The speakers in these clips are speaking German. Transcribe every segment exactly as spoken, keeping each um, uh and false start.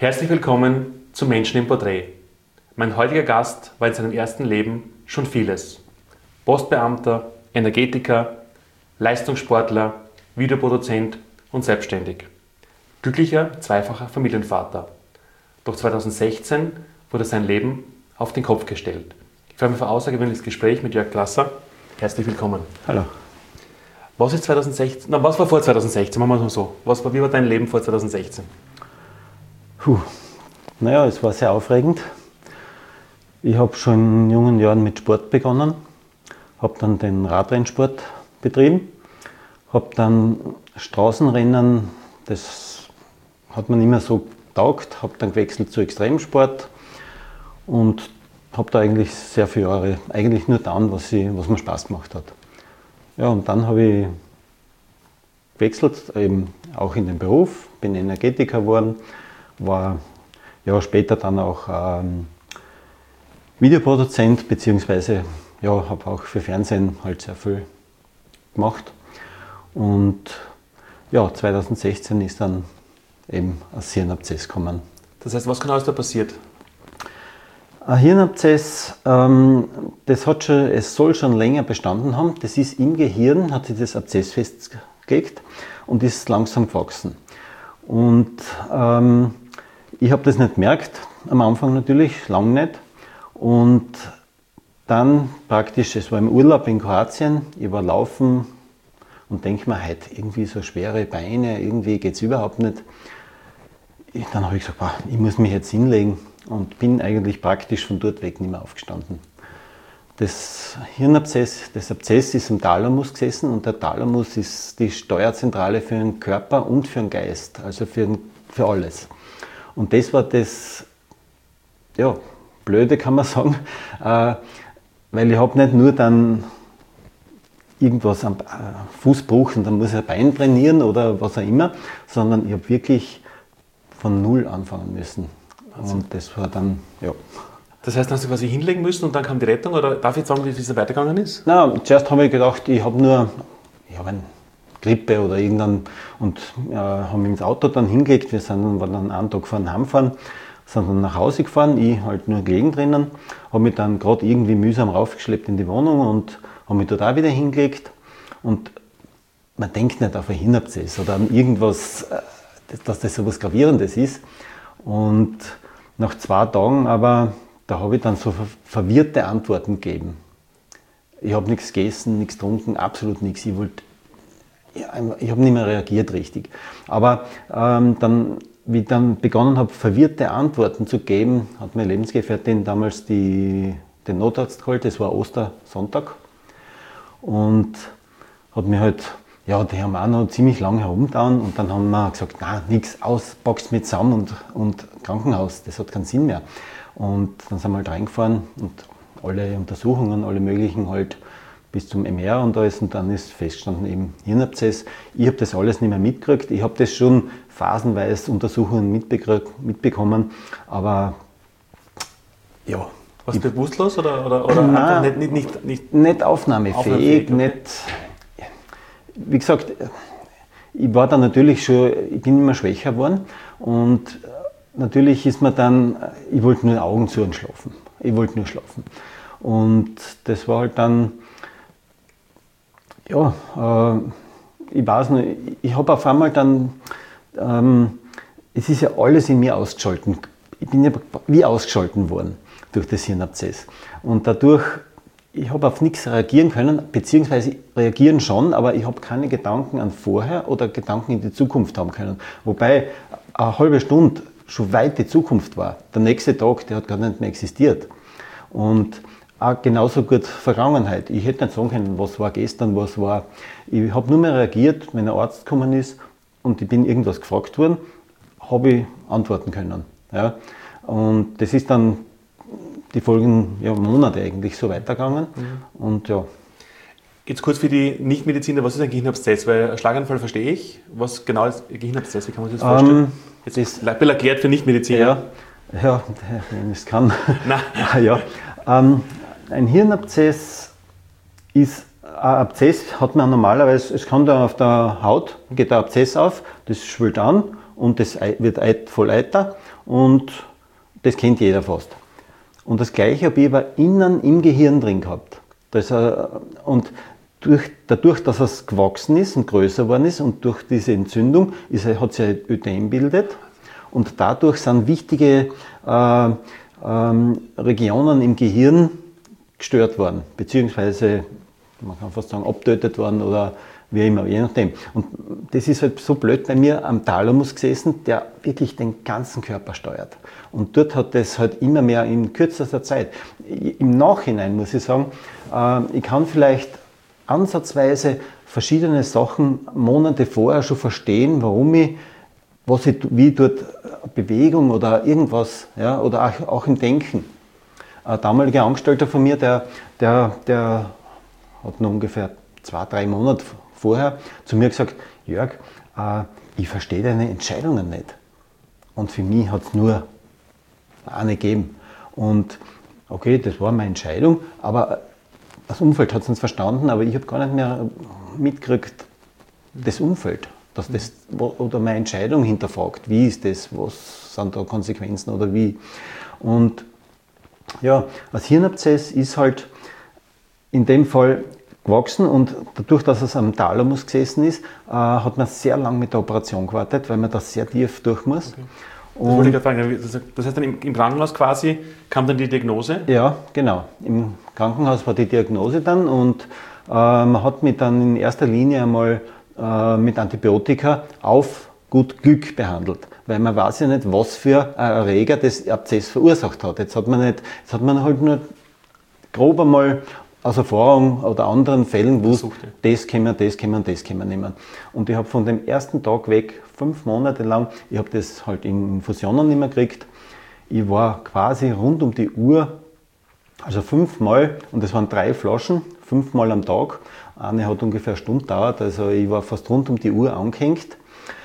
Herzlich willkommen zu Menschen im Porträt. Mein heutiger Gast war in seinem ersten Leben schon vieles. Postbeamter, Energetiker, Leistungssportler, Videoproduzent und selbstständig. Glücklicher zweifacher Familienvater. Doch zweitausendsechzehn wurde sein Leben auf den Kopf gestellt. Ich freue mich auf ein außergewöhnliches Gespräch mit Jörg Glasser. Herzlich willkommen. Hallo. Was ist zweitausendsechzehn? Na, was war vor zweitausendsechzehn? Machen wir es mal so. Was war, wie war dein Leben vor zweitausendsechzehn? Puh. Naja, es war sehr aufregend. Ich habe schon in jungen Jahren mit Sport begonnen, habe dann den Radrennsport betrieben, habe dann Straßenrennen, das hat mir nicht mehr so getaugt, habe dann gewechselt zu Extremsport und habe da eigentlich sehr viele Jahre eigentlich nur getan, was, ich, was mir Spaß gemacht hat. Ja, und dann habe ich gewechselt, eben auch in den Beruf, bin Energetiker geworden, war ja, später dann auch ähm, Videoproduzent, beziehungsweise ja, habe auch für Fernsehen halt sehr viel gemacht. Und ja, zweitausendsechzehn ist dann eben ein Hirnabszess gekommen. Das heißt, was genau ist da passiert? Ein Hirnabszess, ähm, das hat schon, es soll schon länger bestanden haben. Das ist im Gehirn, hat sich das Abszess festgelegt und ist langsam gewachsen. Und ähm, ich habe das nicht gemerkt, am Anfang natürlich, lange nicht. Und dann praktisch, es war im Urlaub in Kroatien, ich war laufen und denke mir, heute irgendwie so schwere Beine, irgendwie geht es überhaupt nicht. Ich, dann habe ich gesagt, boah, ich muss mich jetzt hinlegen und bin eigentlich praktisch von dort weg nicht mehr aufgestanden. Das Hirnabszess, das Abszess ist im Thalamus gesessen und der Thalamus ist die Steuerzentrale für den Körper und für den Geist, also für, für alles. Und das war das, ja, Blöde kann man sagen, äh, weil ich habe nicht nur dann irgendwas am äh, Fußbruch und dann muss ich ein Bein trainieren oder was auch immer, sondern ich habe wirklich von Null anfangen müssen. Wahnsinn. Und das war dann, ja. Das heißt, hast du quasi hinlegen müssen und dann kam die Rettung, oder darf ich jetzt sagen, wie es weitergegangen ist? Na, zuerst habe ich gedacht, ich habe nur, ich habe eine Grippe oder irgendwann und äh, haben mich ins Auto dann hingelegt. Wir sind dann, waren dann einen Tag gefahren, heimfahren, sind dann nach Hause gefahren, ich halt nur gelegen drinnen, habe mich dann gerade irgendwie mühsam raufgeschleppt in die Wohnung und habe mich dort auch wieder hingelegt. Und man denkt nicht auf ein Hirnabszess oder an irgendwas, dass das so was Gravierendes ist. Und nach zwei Tagen aber, da habe ich dann so verwirrte Antworten gegeben. Ich habe nichts gegessen, nichts getrunken, absolut nichts. Ich wollte Ja, ich habe nicht mehr reagiert richtig. Aber ähm, dann, wie ich dann begonnen habe, verwirrte Antworten zu geben, hat meine Lebensgefährtin damals die, den Notarzt geholt, das war Ostersonntag. Und hat mir halt, ja, die haben auch noch ziemlich lange herumgetan und dann haben wir gesagt, na, nichts, aus, packst mit zusammen und, und Krankenhaus, das hat keinen Sinn mehr. Und dann sind wir halt reingefahren und alle Untersuchungen, alle möglichen halt, bis zum M R und alles und dann ist festgestanden eben Hirnabszess. Ich habe das alles nicht mehr mitgekriegt. Ich habe das schon phasenweise Untersuchungen mitbekommen, aber ja. Warst du bewusstlos oder, oder, oder nein, einfach nicht, nicht, nicht, nicht, nicht aufnahmefähig, aufnahmefähig okay. nicht, wie gesagt, ich war dann natürlich schon, ich bin immer schwächer geworden und natürlich ist man dann, ich wollte nur Augen zu und schlafen. Ich wollte nur schlafen. Und das war halt dann, ja, äh, ich weiß nicht, ich habe auf einmal dann, ähm, es ist ja alles in mir ausgeschalten. Ich bin ja wie ausgeschalten worden durch das Hirnabszess. Und dadurch, ich habe auf nichts reagieren können, beziehungsweise reagieren schon, aber ich habe keine Gedanken an vorher oder Gedanken in die Zukunft haben können. Wobei eine halbe Stunde schon weit die Zukunft war. Der nächste Tag, der hat gar nicht mehr existiert. Und auch genauso gut Vergangenheit. Ich hätte nicht sagen können, was war gestern, was war. Ich habe nur mehr reagiert, wenn ein Arzt gekommen ist und ich bin irgendwas gefragt worden, habe ich antworten können. Ja. Und das ist dann die folgenden ja, Monate eigentlich so weitergegangen. Mhm. Und ja. Jetzt kurz für die Nichtmediziner, was ist ein Gehirnabszess? Weil ein Schlaganfall verstehe ich. Was genau ist ein Gehirnabszess? Wie kann man sich das vorstellen? Um, Jetzt ist ein bisschen erklärt für Nichtmediziner. Ja, ja, wenn ich es kann. ja. Ähm, ein Hirnabszess ist, ein Abszess hat man normalerweise, es kann da auf der Haut, geht der Abszess auf, das schwillt an und das wird voll Eiter und das kennt jeder fast. Und das Gleiche habe ich aber innen im Gehirn drin gehabt. Das, und durch, dadurch, dass es gewachsen ist und größer geworden ist und durch diese Entzündung ist, hat sich ein Ödem bildet und dadurch sind wichtige äh, ähm, Regionen im Gehirn gestört worden, beziehungsweise man kann fast sagen abgetötet worden oder wie immer, je nachdem. Und das ist halt so blöd bei mir am Thalamus gesessen, der wirklich den ganzen Körper steuert. Und dort hat das halt immer mehr in kürzester Zeit. Im Nachhinein muss ich sagen, äh, ich kann vielleicht ansatzweise verschiedene Sachen Monate vorher schon verstehen, warum ich, was ich, wie dort Bewegung oder irgendwas, ja, oder auch, auch im Denken. Ein damaliger Angestellter von mir, der, der, der hat noch ungefähr zwei, drei Monate vorher zu mir gesagt, Jörg, äh, ich verstehe deine Entscheidungen nicht. Und für mich hat es nur eine gegeben. Und okay, das war meine Entscheidung, aber das Umfeld hat es nicht verstanden, aber ich habe gar nicht mehr mitgekriegt, das Umfeld, dass das, oder meine Entscheidung hinterfragt, wie ist das, was sind da Konsequenzen oder wie. Und ja, das Hirnabszess ist halt in dem Fall gewachsen und dadurch, dass es am Thalamus gesessen ist, äh, hat man sehr lange mit der Operation gewartet, weil man da sehr tief durch muss. Okay. Das wollte ich gerade fragen. Das heißt, dann im, im Krankenhaus quasi kam dann die Diagnose? Ja, genau. Im Krankenhaus war die Diagnose dann und äh, man hat mich dann in erster Linie einmal äh, mit Antibiotika auf gut Glück behandelt, weil man weiß ja nicht, was für ein Erreger das Abszess verursacht hat. Jetzt hat man, nicht, jetzt hat man halt nur grob einmal aus Erfahrung oder anderen Fällen gewusst, das können wir, das können wir, das können wir nehmen. Und ich habe von dem ersten Tag weg, fünf Monate lang, ich habe das halt in Infusionen nicht mehr gekriegt. Ich war quasi rund um die Uhr, also fünfmal, und das waren drei Flaschen, fünfmal am Tag. Eine hat ungefähr eine Stunde gedauert, also ich war fast rund um die Uhr angehängt.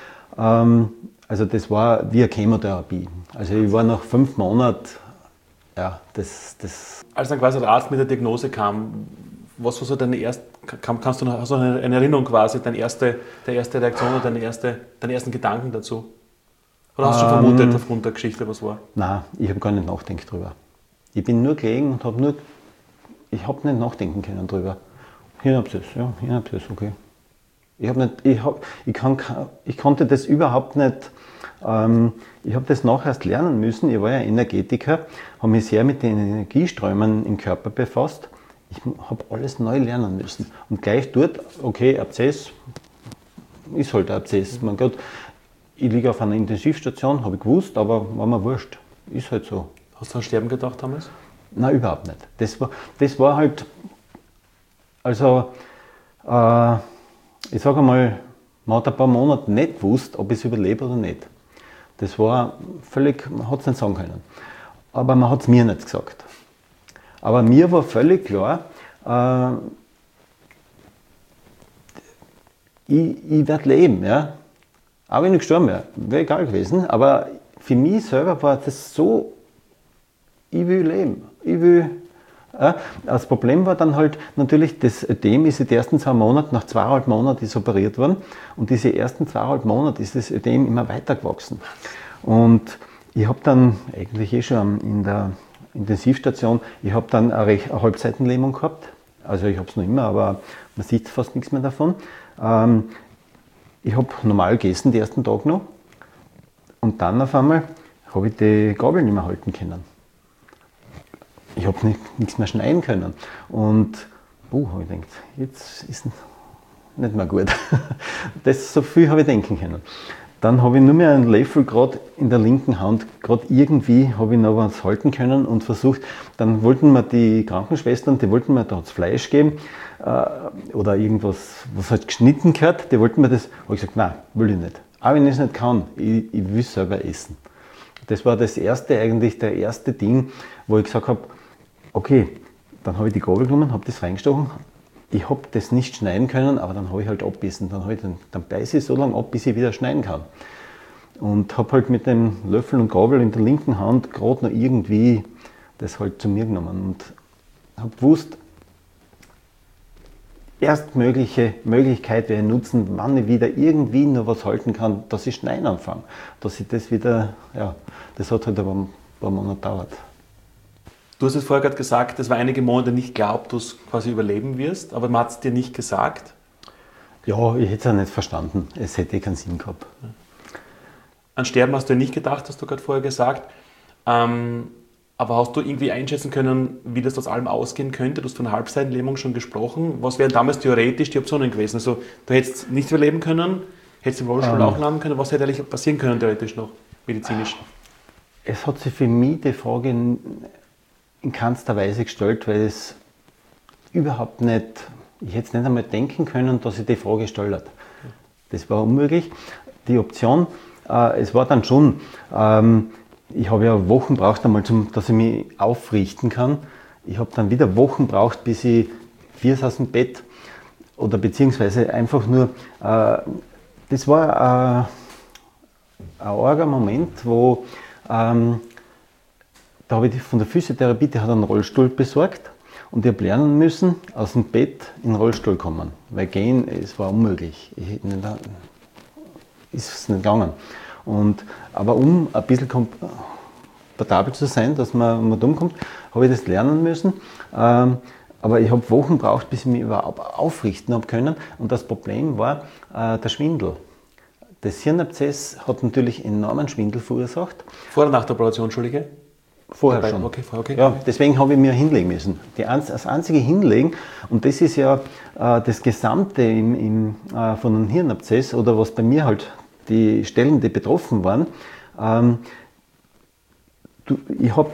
Ähm, also das war wie eine Chemotherapie. Also ich war nach fünf Monaten, ja, das, das. Als dann quasi der Arzt mit der Diagnose kam, was war so deine erste, kannst du noch, hast du eine, eine Erinnerung quasi, deine erste, der erste Reaktion oder deine, erste, deine ersten Gedanken dazu? Oder hast du schon vermutet aufgrund der Geschichte, was war? Nein, ich habe gar nicht nachgedacht drüber. Ich bin nur gelegen und habe nur, ich habe nicht nachdenken können drüber. Hirnabszess, ja, Hirnabszess, okay. Ich, hab nicht, ich, hab, ich, kann, ich konnte das überhaupt nicht, ähm, ich habe das nachher erst lernen müssen. Ich war ja Energetiker, habe mich sehr mit den Energieströmen im Körper befasst. Ich habe alles neu lernen müssen. Und gleich dort, okay, Abszess, ist halt ein Abszess. Mein Gott, ich liege auf einer Intensivstation, habe ich gewusst, aber war mir wurscht. Ist halt so. Hast du an Sterben gedacht damals? Nein, überhaupt nicht. Das war, das war halt, also, äh, ich sage einmal, man hat ein paar Monate nicht gewusst, ob ich es überlebe oder nicht. Das war völlig, man hat es nicht sagen können. Aber man hat es mir nicht gesagt. Aber mir war völlig klar, äh, ich, ich werde leben. Ja? Auch wenn ich gestorben wäre, wäre egal gewesen. Aber für mich selber war das so, ich will leben. Ich will. Ja, das Problem war dann halt natürlich, das Ödem ist in den ersten zwei Monaten, nach zweieinhalb Monaten ist operiert worden und diese ersten zweieinhalb Monate ist das Ödem immer weiter gewachsen. Und ich habe dann eigentlich eh schon in der Intensivstation, ich habe dann eine, eine Halbseitenlähmung gehabt, also ich habe es noch immer, aber man sieht fast nichts mehr davon. Ähm, ich habe normal gegessen die ersten Tage noch und dann auf einmal habe ich die Gabel nicht mehr halten können. Ich habe nicht, nichts mehr schneiden können. Und oh, habe ich gedacht, jetzt ist es nicht mehr gut. Das, so viel habe ich denken können. Dann habe ich nur mehr einen Löffel gerade in der linken Hand, gerade irgendwie habe ich noch was halten können und versucht, dann wollten mir die Krankenschwestern, die wollten mir da das Fleisch geben äh, oder irgendwas, was halt geschnitten gehört, die wollten mir das, habe ich gesagt, nein, will ich nicht. Aber wenn ich es nicht kann, ich, ich will selber essen. Das war das erste, eigentlich der erste Ding, wo ich gesagt habe, okay, dann habe ich die Gabel genommen, habe das reingestochen. Ich habe das nicht schneiden können, aber dann habe ich halt abbissen. Dann, ich, dann, dann beiße ich so lange ab, bis ich wieder schneiden kann. Und habe halt mit dem Löffel und Gabel in der linken Hand gerade noch irgendwie das halt zu mir genommen. Und habe gewusst, erstmögliche Möglichkeit werde ich nutzen, wann ich wieder irgendwie noch was halten kann, dass ich schneiden anfange. Dass ich das wieder, ja, das hat halt aber ein paar Monate gedauert. Du hast es vorher gerade gesagt, es war einige Monate nicht klar, ob du es quasi überleben wirst, aber man hat es dir nicht gesagt. Ja, ich hätte es auch nicht verstanden. Es hätte eh keinen Sinn gehabt. An Sterben hast du ja nicht gedacht, hast du gerade vorher gesagt. Ähm, aber hast du irgendwie einschätzen können, wie das aus allem ausgehen könnte? Du hast von Halbseitenlähmung schon gesprochen. Was wären damals theoretisch die Optionen gewesen? Also du hättest nicht überleben können, hättest im Rollstuhl ähm, auch landen können. Was hätte eigentlich passieren können theoretisch noch, medizinisch? Es hat sich für mich die Frage in, in keinster Weise gestellt, weil es überhaupt nicht, ich hätte es nicht einmal denken können, dass ich die Frage gestellt habe. Das war unmöglich. Die Option, äh, es war dann schon, ähm, ich habe ja Wochen braucht einmal, zum, dass ich mich aufrichten kann. Ich habe dann wieder Wochen braucht, bis ich vier aus dem Bett oder beziehungsweise einfach nur, äh, das war äh, ein arger Moment, wo ähm, da habe ich von der Physiotherapie, die hat einen Rollstuhl besorgt und ich habe lernen müssen, aus dem Bett in den Rollstuhl kommen, weil gehen, es war unmöglich. Ich hätte nicht, ist es nicht gegangen. Und, aber um ein bisschen komfortabel zu sein, dass man, man dumm kommt, habe ich das lernen müssen. Ähm, aber ich habe Wochen gebraucht, bis ich mich überhaupt aufrichten habe können. Und das Problem war äh, der Schwindel. Das Hirnabszess hat natürlich enormen Schwindel verursacht. Vor oder nach der Operation, Entschuldige? Vorher schon. Okay, okay. Ja, deswegen habe ich mir hinlegen müssen. Die, das einzige Hinlegen, und das ist ja äh, das Gesamte im, im, äh, von einem Hirnabszess, oder was bei mir halt die Stellen, die betroffen waren, ähm, du, ich habe,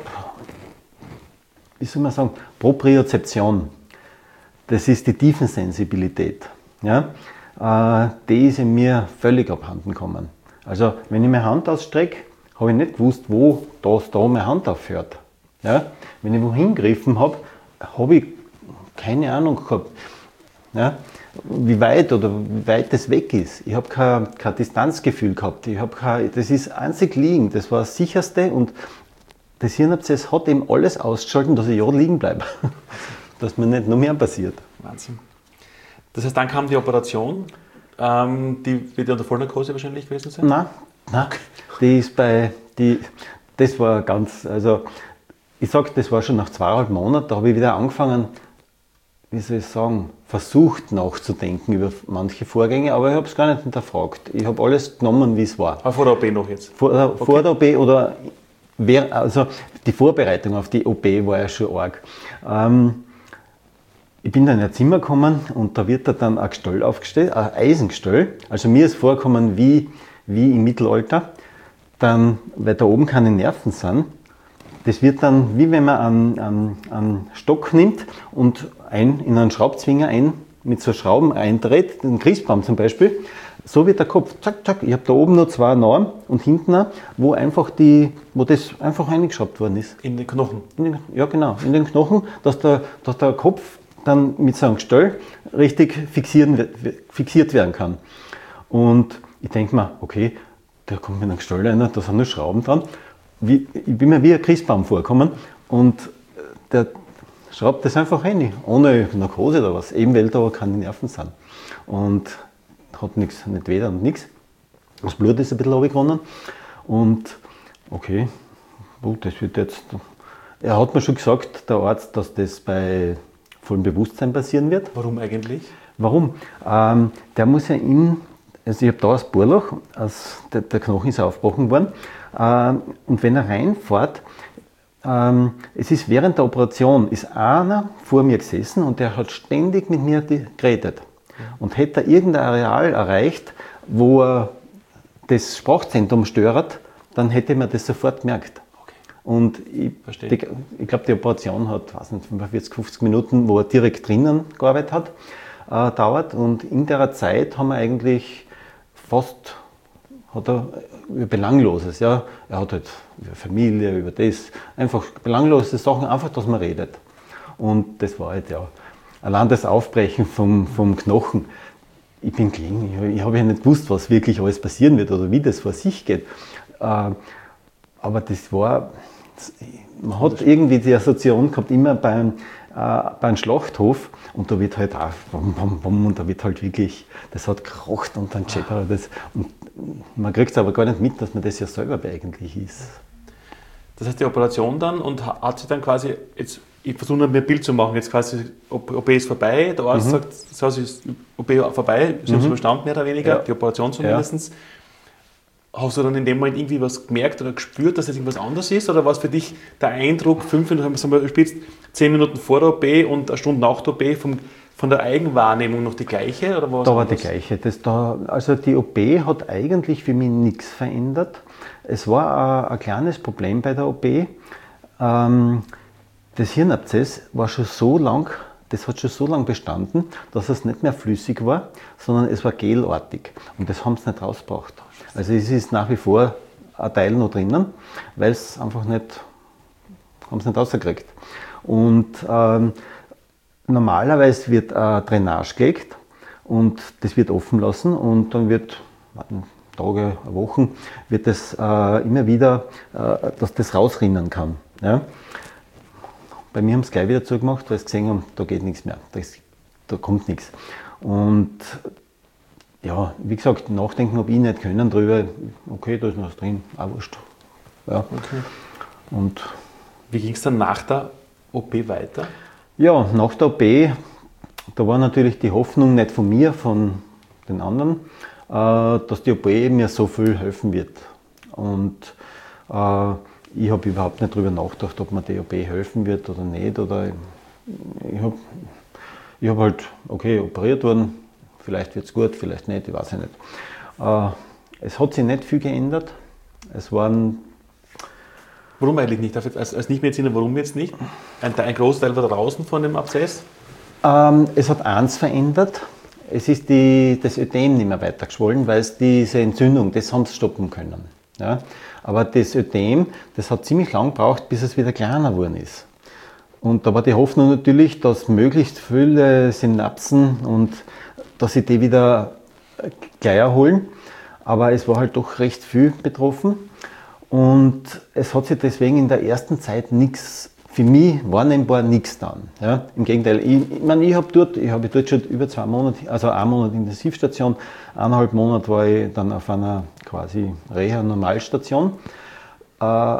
wie soll man sagen, Propriozeption. Das ist die Tiefensensibilität. Ja? Äh, die ist in mir völlig abhanden gekommen. Also, wenn ich meine Hand ausstrecke, habe ich nicht gewusst, wo das da meine Hand aufhört. Ja? Wenn ich wohin gegriffen habe, habe ich keine Ahnung gehabt, ja? Wie weit oder wie weit das weg ist. Ich habe kein, kein Distanzgefühl gehabt. Ich habe kein, das ist einzig liegen. Das war das Sicherste und das Hirnabszess hat eben alles ausgeschalten, dass ich ja liegen bleibe. Dass mir nicht noch mehr passiert. Wahnsinn. Das heißt, dann kam die Operation. Ähm, die wird ja unter Vollnarkose wahrscheinlich gewesen sein? Nein, nein. Die ist bei, die, das war ganz, also ich sage, das war schon nach zweieinhalb Monaten, da habe ich wieder angefangen, wie soll ich sagen, versucht nachzudenken über manche Vorgänge, aber ich habe es gar nicht hinterfragt. Ich habe alles genommen, wie es war. Aber vor der O P noch jetzt? Vor, der, okay. vor der O P oder, also die Vorbereitung auf die O P war ja schon arg. Ähm, ich bin dann in ein Zimmer gekommen und da wird da dann ein Gestell aufgestellt, ein Eisengestell. Also mir ist vorgekommen wie, wie im Mittelalter. Dann, weil da oben keine Nerven sind, das wird dann, wie wenn man einen, einen, einen Stock nimmt und ein, in einen Schraubzwinger ein, mit so Schrauben eindreht, den Christbaum zum Beispiel, so wird der Kopf, zack, zack. Ich habe da oben noch zwei Nahen und hinten auch, wo einfach die, wo das einfach eingeschraubt worden ist. In den Knochen? In den, ja, genau, in den Knochen, dass der, dass der Kopf dann mit so einem Gestell richtig fixieren, fixiert werden kann. Und ich denke mir, okay, da kommt mit einem Gestell rein, da sind noch Schrauben dran. Wie, ich bin mir wie ein Christbaum vorgekommen und der schraubt das einfach rein, ohne Narkose oder was, eben weil da keine Nerven sind. Und hat nichts, nicht weh und nichts. Das Blut ist ein bisschen runtergegangen und okay, gut, das wird jetzt. Er hat mir schon gesagt, der Arzt, dass das bei vollem Bewusstsein passieren wird. Warum eigentlich? Warum? Ähm, der muss ja in, also ich habe da ein Bohrloch, also der, der Knochen ist aufgebrochen worden, ähm, und wenn er reinfährt, ähm, es ist während der Operation, ist einer vor mir gesessen und der hat ständig mit mir geredet. Und hätte er irgendein Areal erreicht, wo er das Sprachzentrum stört, dann hätte man das sofort gemerkt. Und ich, die, ich glaube, die Operation hat, weiß nicht, fünfundvierzig, fünfzig Minuten, wo er direkt drinnen gearbeitet hat, äh, dauert. Und in der Zeit haben wir eigentlich fast, hat er über Belangloses, ja, er hat halt über Familie, über das, einfach belanglose Sachen, einfach, dass man redet. Und das war halt, ja, allein das Aufbrechen vom, vom Knochen. Ich bin klein, ich, ich habe ja nicht gewusst, was wirklich alles passieren wird oder wie das vor sich geht. Äh, aber das war, man hat irgendwie die Assoziation gehabt, immer beim, äh, beim Schlachthof und da wird halt auch, bum, bum, bum, und da wird halt wirklich, das hat gekocht und dann Chepper, das und man kriegt es aber gar nicht mit, dass man das ja selber eigentlich ist. Das heißt, die Operation dann und hat sich dann quasi, jetzt, ich versuche nur mir ein Bild zu machen, jetzt quasi, O P ist vorbei, der Arzt mhm. sagt, so ist O P vorbei, Sie mhm. haben es überstanden, mehr oder weniger, ja. die Operation zumindest. Ja. Hast du dann in dem Moment irgendwie was gemerkt oder gespürt, dass das irgendwas anderes ist? Oder war es für dich der Eindruck, fünf Minuten, sagen wir, spitzt, zehn Minuten vor der O P und eine Stunde nach der O P vom, von der Eigenwahrnehmung noch die gleiche? Oder war da war die gleiche. Das da, also die O P hat eigentlich für mich nichts verändert. Es war ein, ein kleines Problem bei der O P. Ähm, das Hirnabszess war schon so lang, das hat schon so lange bestanden, dass es nicht mehr flüssig war, sondern es war gelartig. Und das haben sie nicht rausgebracht. Also es ist nach wie vor ein Teil noch drinnen, weil es einfach nicht, haben sie nicht rausgekriegt. Und ähm, normalerweise wird eine Drainage gelegt und das wird offen lassen und dann wird, Tage, Wochen, wird das äh, immer wieder, äh, dass das rausrinnen kann. Ja? Bei mir haben sie gleich wieder zugemacht, weil sie gesehen haben, da geht nichts mehr, da, ist, da kommt nichts. Und ja, wie gesagt, nachdenken habe ich nicht können drüber, okay, da ist noch was drin, auch wurscht. Ja. Okay. Und wie ging es dann nach der O P weiter? Ja, nach der O P, da war natürlich die Hoffnung nicht von mir, von den anderen, äh, dass die O P mir so viel helfen wird. Und äh, ich habe überhaupt nicht darüber nachgedacht, ob mir die O P helfen wird oder nicht. Oder ich habe ich hab halt, okay, operiert worden. Vielleicht wird es gut, vielleicht nicht, ich weiß ja nicht. Äh, es hat sich nicht viel geändert. Es waren. Warum eigentlich nicht? Als, als Nichtmediziner, warum jetzt nicht? Ein, ein Großteil war draußen von dem Abszess? Ähm, es hat eins verändert. Es ist die, das Ödem nicht mehr weiter geschwollen, weil es diese Entzündung, das haben sie stoppen können. Ja? Aber das Ödem, das hat ziemlich lang gebraucht, bis es wieder kleiner geworden ist. Und da war die Hoffnung natürlich, dass möglichst viele Synapsen und dass sie die wieder gleich erholen. Aber es war halt doch recht viel betroffen. Und es hat sich deswegen in der ersten Zeit nichts, für mich wahrnehmbar nichts getan. Ja, im Gegenteil, ich, ich meine, ich habe dort, ich habe dort schon über zwei Monate, also einen Monat Intensivstation, eineinhalb Monate war ich dann auf einer quasi Reha-Normalstation. Äh,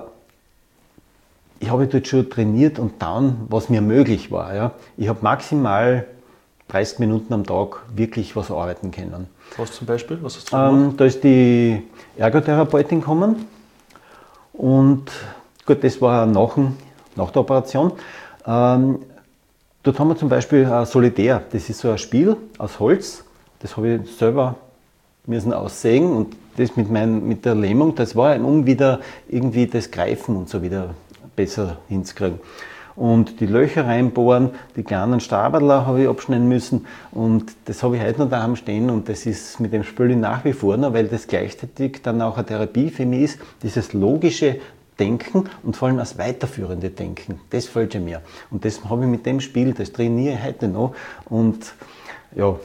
ich habe dort schon trainiert und dann, was mir möglich war. Ja. Ich habe maximal dreißig Minuten am Tag wirklich was arbeiten können. Was zum Beispiel? Was hast du ähm, da ist die Ergotherapeutin gekommen und gut, das war nach, nach der Operation. Ähm, dort haben wir zum Beispiel ein Solitär, das ist so ein Spiel aus Holz, das habe ich selber müssen aussägen und das mit, mein, mit der Lähmung, das war um wieder irgendwie das Greifen und so wieder besser hinzukriegen. Und die Löcher reinbohren, die kleinen Staberler habe ich abschneiden müssen und das habe ich heute noch daheim stehen und das ist mit dem Spiel nach wie vor noch, weil das gleichzeitig dann auch eine Therapie für mich ist, dieses logische Denken und vor allem das weiterführende Denken, das fällt mir. Und das habe ich mit dem Spiel, das trainiere ich heute noch und ja,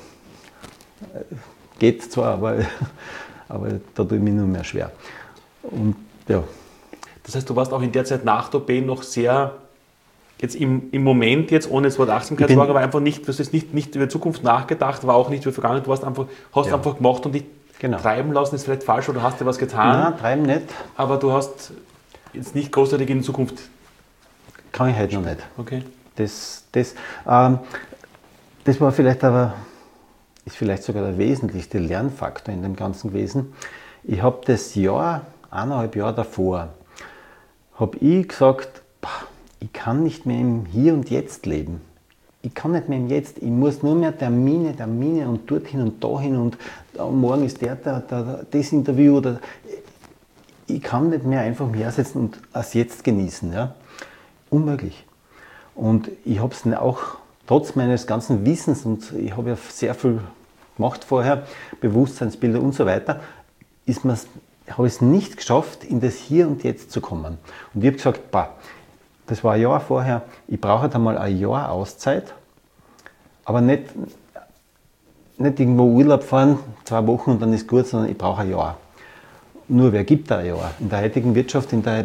geht zwar, aber, aber da tue ich mich nur mehr schwer. Und ja. Das heißt, du warst auch in der Zeit nach der O P noch sehr, jetzt im, im Moment jetzt, ohne das Wort Achtsamkeitswagen, aber einfach nicht, du hast nicht, nicht über Zukunft nachgedacht, war auch nicht über Vergangenheit, du hast einfach, hast ja. einfach gemacht und dich genau. treiben lassen, ist vielleicht falsch, oder hast du was getan? Nein, treiben nicht. Aber du hast jetzt nicht großartig in Zukunft. Kann ich heute noch nicht. Okay. Das, das, ähm, das war vielleicht aber, ist vielleicht sogar der wesentlichste Lernfaktor in dem Ganzen gewesen. Ich habe das Jahr, eineinhalb Jahre davor, habe ich gesagt, ich kann nicht mehr im Hier und Jetzt leben. Ich kann nicht mehr im Jetzt. Ich muss nur mehr Termine, Termine und dorthin und dahin und morgen ist der, der, der das Interview. Oder ich kann nicht mehr einfach mehr sitzen und das Jetzt genießen. Ja? Unmöglich. Und ich habe es auch trotz meines ganzen Wissens und ich habe ja sehr viel gemacht vorher, Bewusstseinsbilder und so weiter, ist mir's habe ich es nicht geschafft, in das Hier und Jetzt zu kommen. Und ich habe gesagt, bah, das war ein Jahr vorher, ich brauche halt einmal ein Jahr Auszeit, aber nicht, nicht irgendwo Urlaub fahren, zwei Wochen und dann ist gut, sondern ich brauche ein Jahr. Nur wer gibt da ein Jahr? In der heutigen Wirtschaft, in der,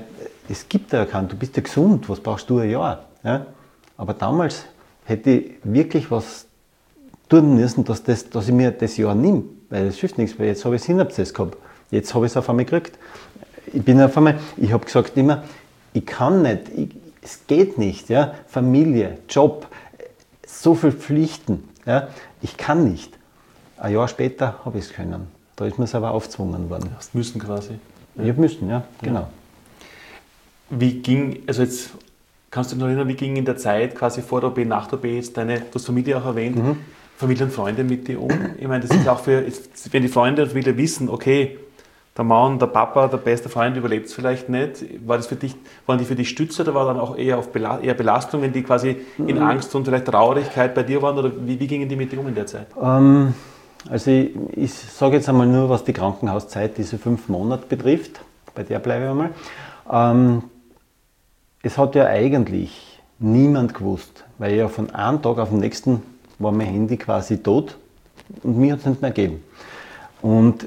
es gibt ja keinen, du bist ja gesund, was brauchst du ein Jahr? Ja? Aber damals hätte ich wirklich was tun müssen, dass, das, dass ich mir das Jahr nehme, weil das hilft nichts, weil jetzt habe ich Synapses gehabt, jetzt habe ich es auf einmal gekriegt. Ich bin auf einmal, ich habe gesagt immer, ich kann nicht, ich, es geht nicht, ja? Familie, Job, so viele Pflichten, ja? Ich kann nicht. Ein Jahr später habe ich es können. Da ist mir es aber aufgezwungen worden. Du hast müssen quasi. Ja. Ich habe müssen, ja, genau. Ja. Wie ging, also jetzt kannst du dich noch erinnern, wie ging in der Zeit quasi vor der O P, nach der O P jetzt deine, du hast Familie auch erwähnt, mhm. Familie und Freunde mit dir um? Ich meine, das ist auch für, wenn die Freunde und Familie wissen, okay, der Mann, der Papa, der beste Freund überlebt es vielleicht nicht. War das für dich, waren die für dich Stütze oder war dann auch eher auf Bela- eher Belastungen, die quasi in Angst und vielleicht Traurigkeit bei dir waren? Oder wie, wie gingen die mit dir um in der Zeit? Ähm, also ich, ich sage jetzt einmal nur, was die Krankenhauszeit, diese fünf Monate betrifft. Bei der bleibe ich einmal. Ähm, es hat ja eigentlich niemand gewusst, weil ja von einem Tag auf den nächsten war mein Handy quasi tot und mir hat es nicht mehr gegeben. Und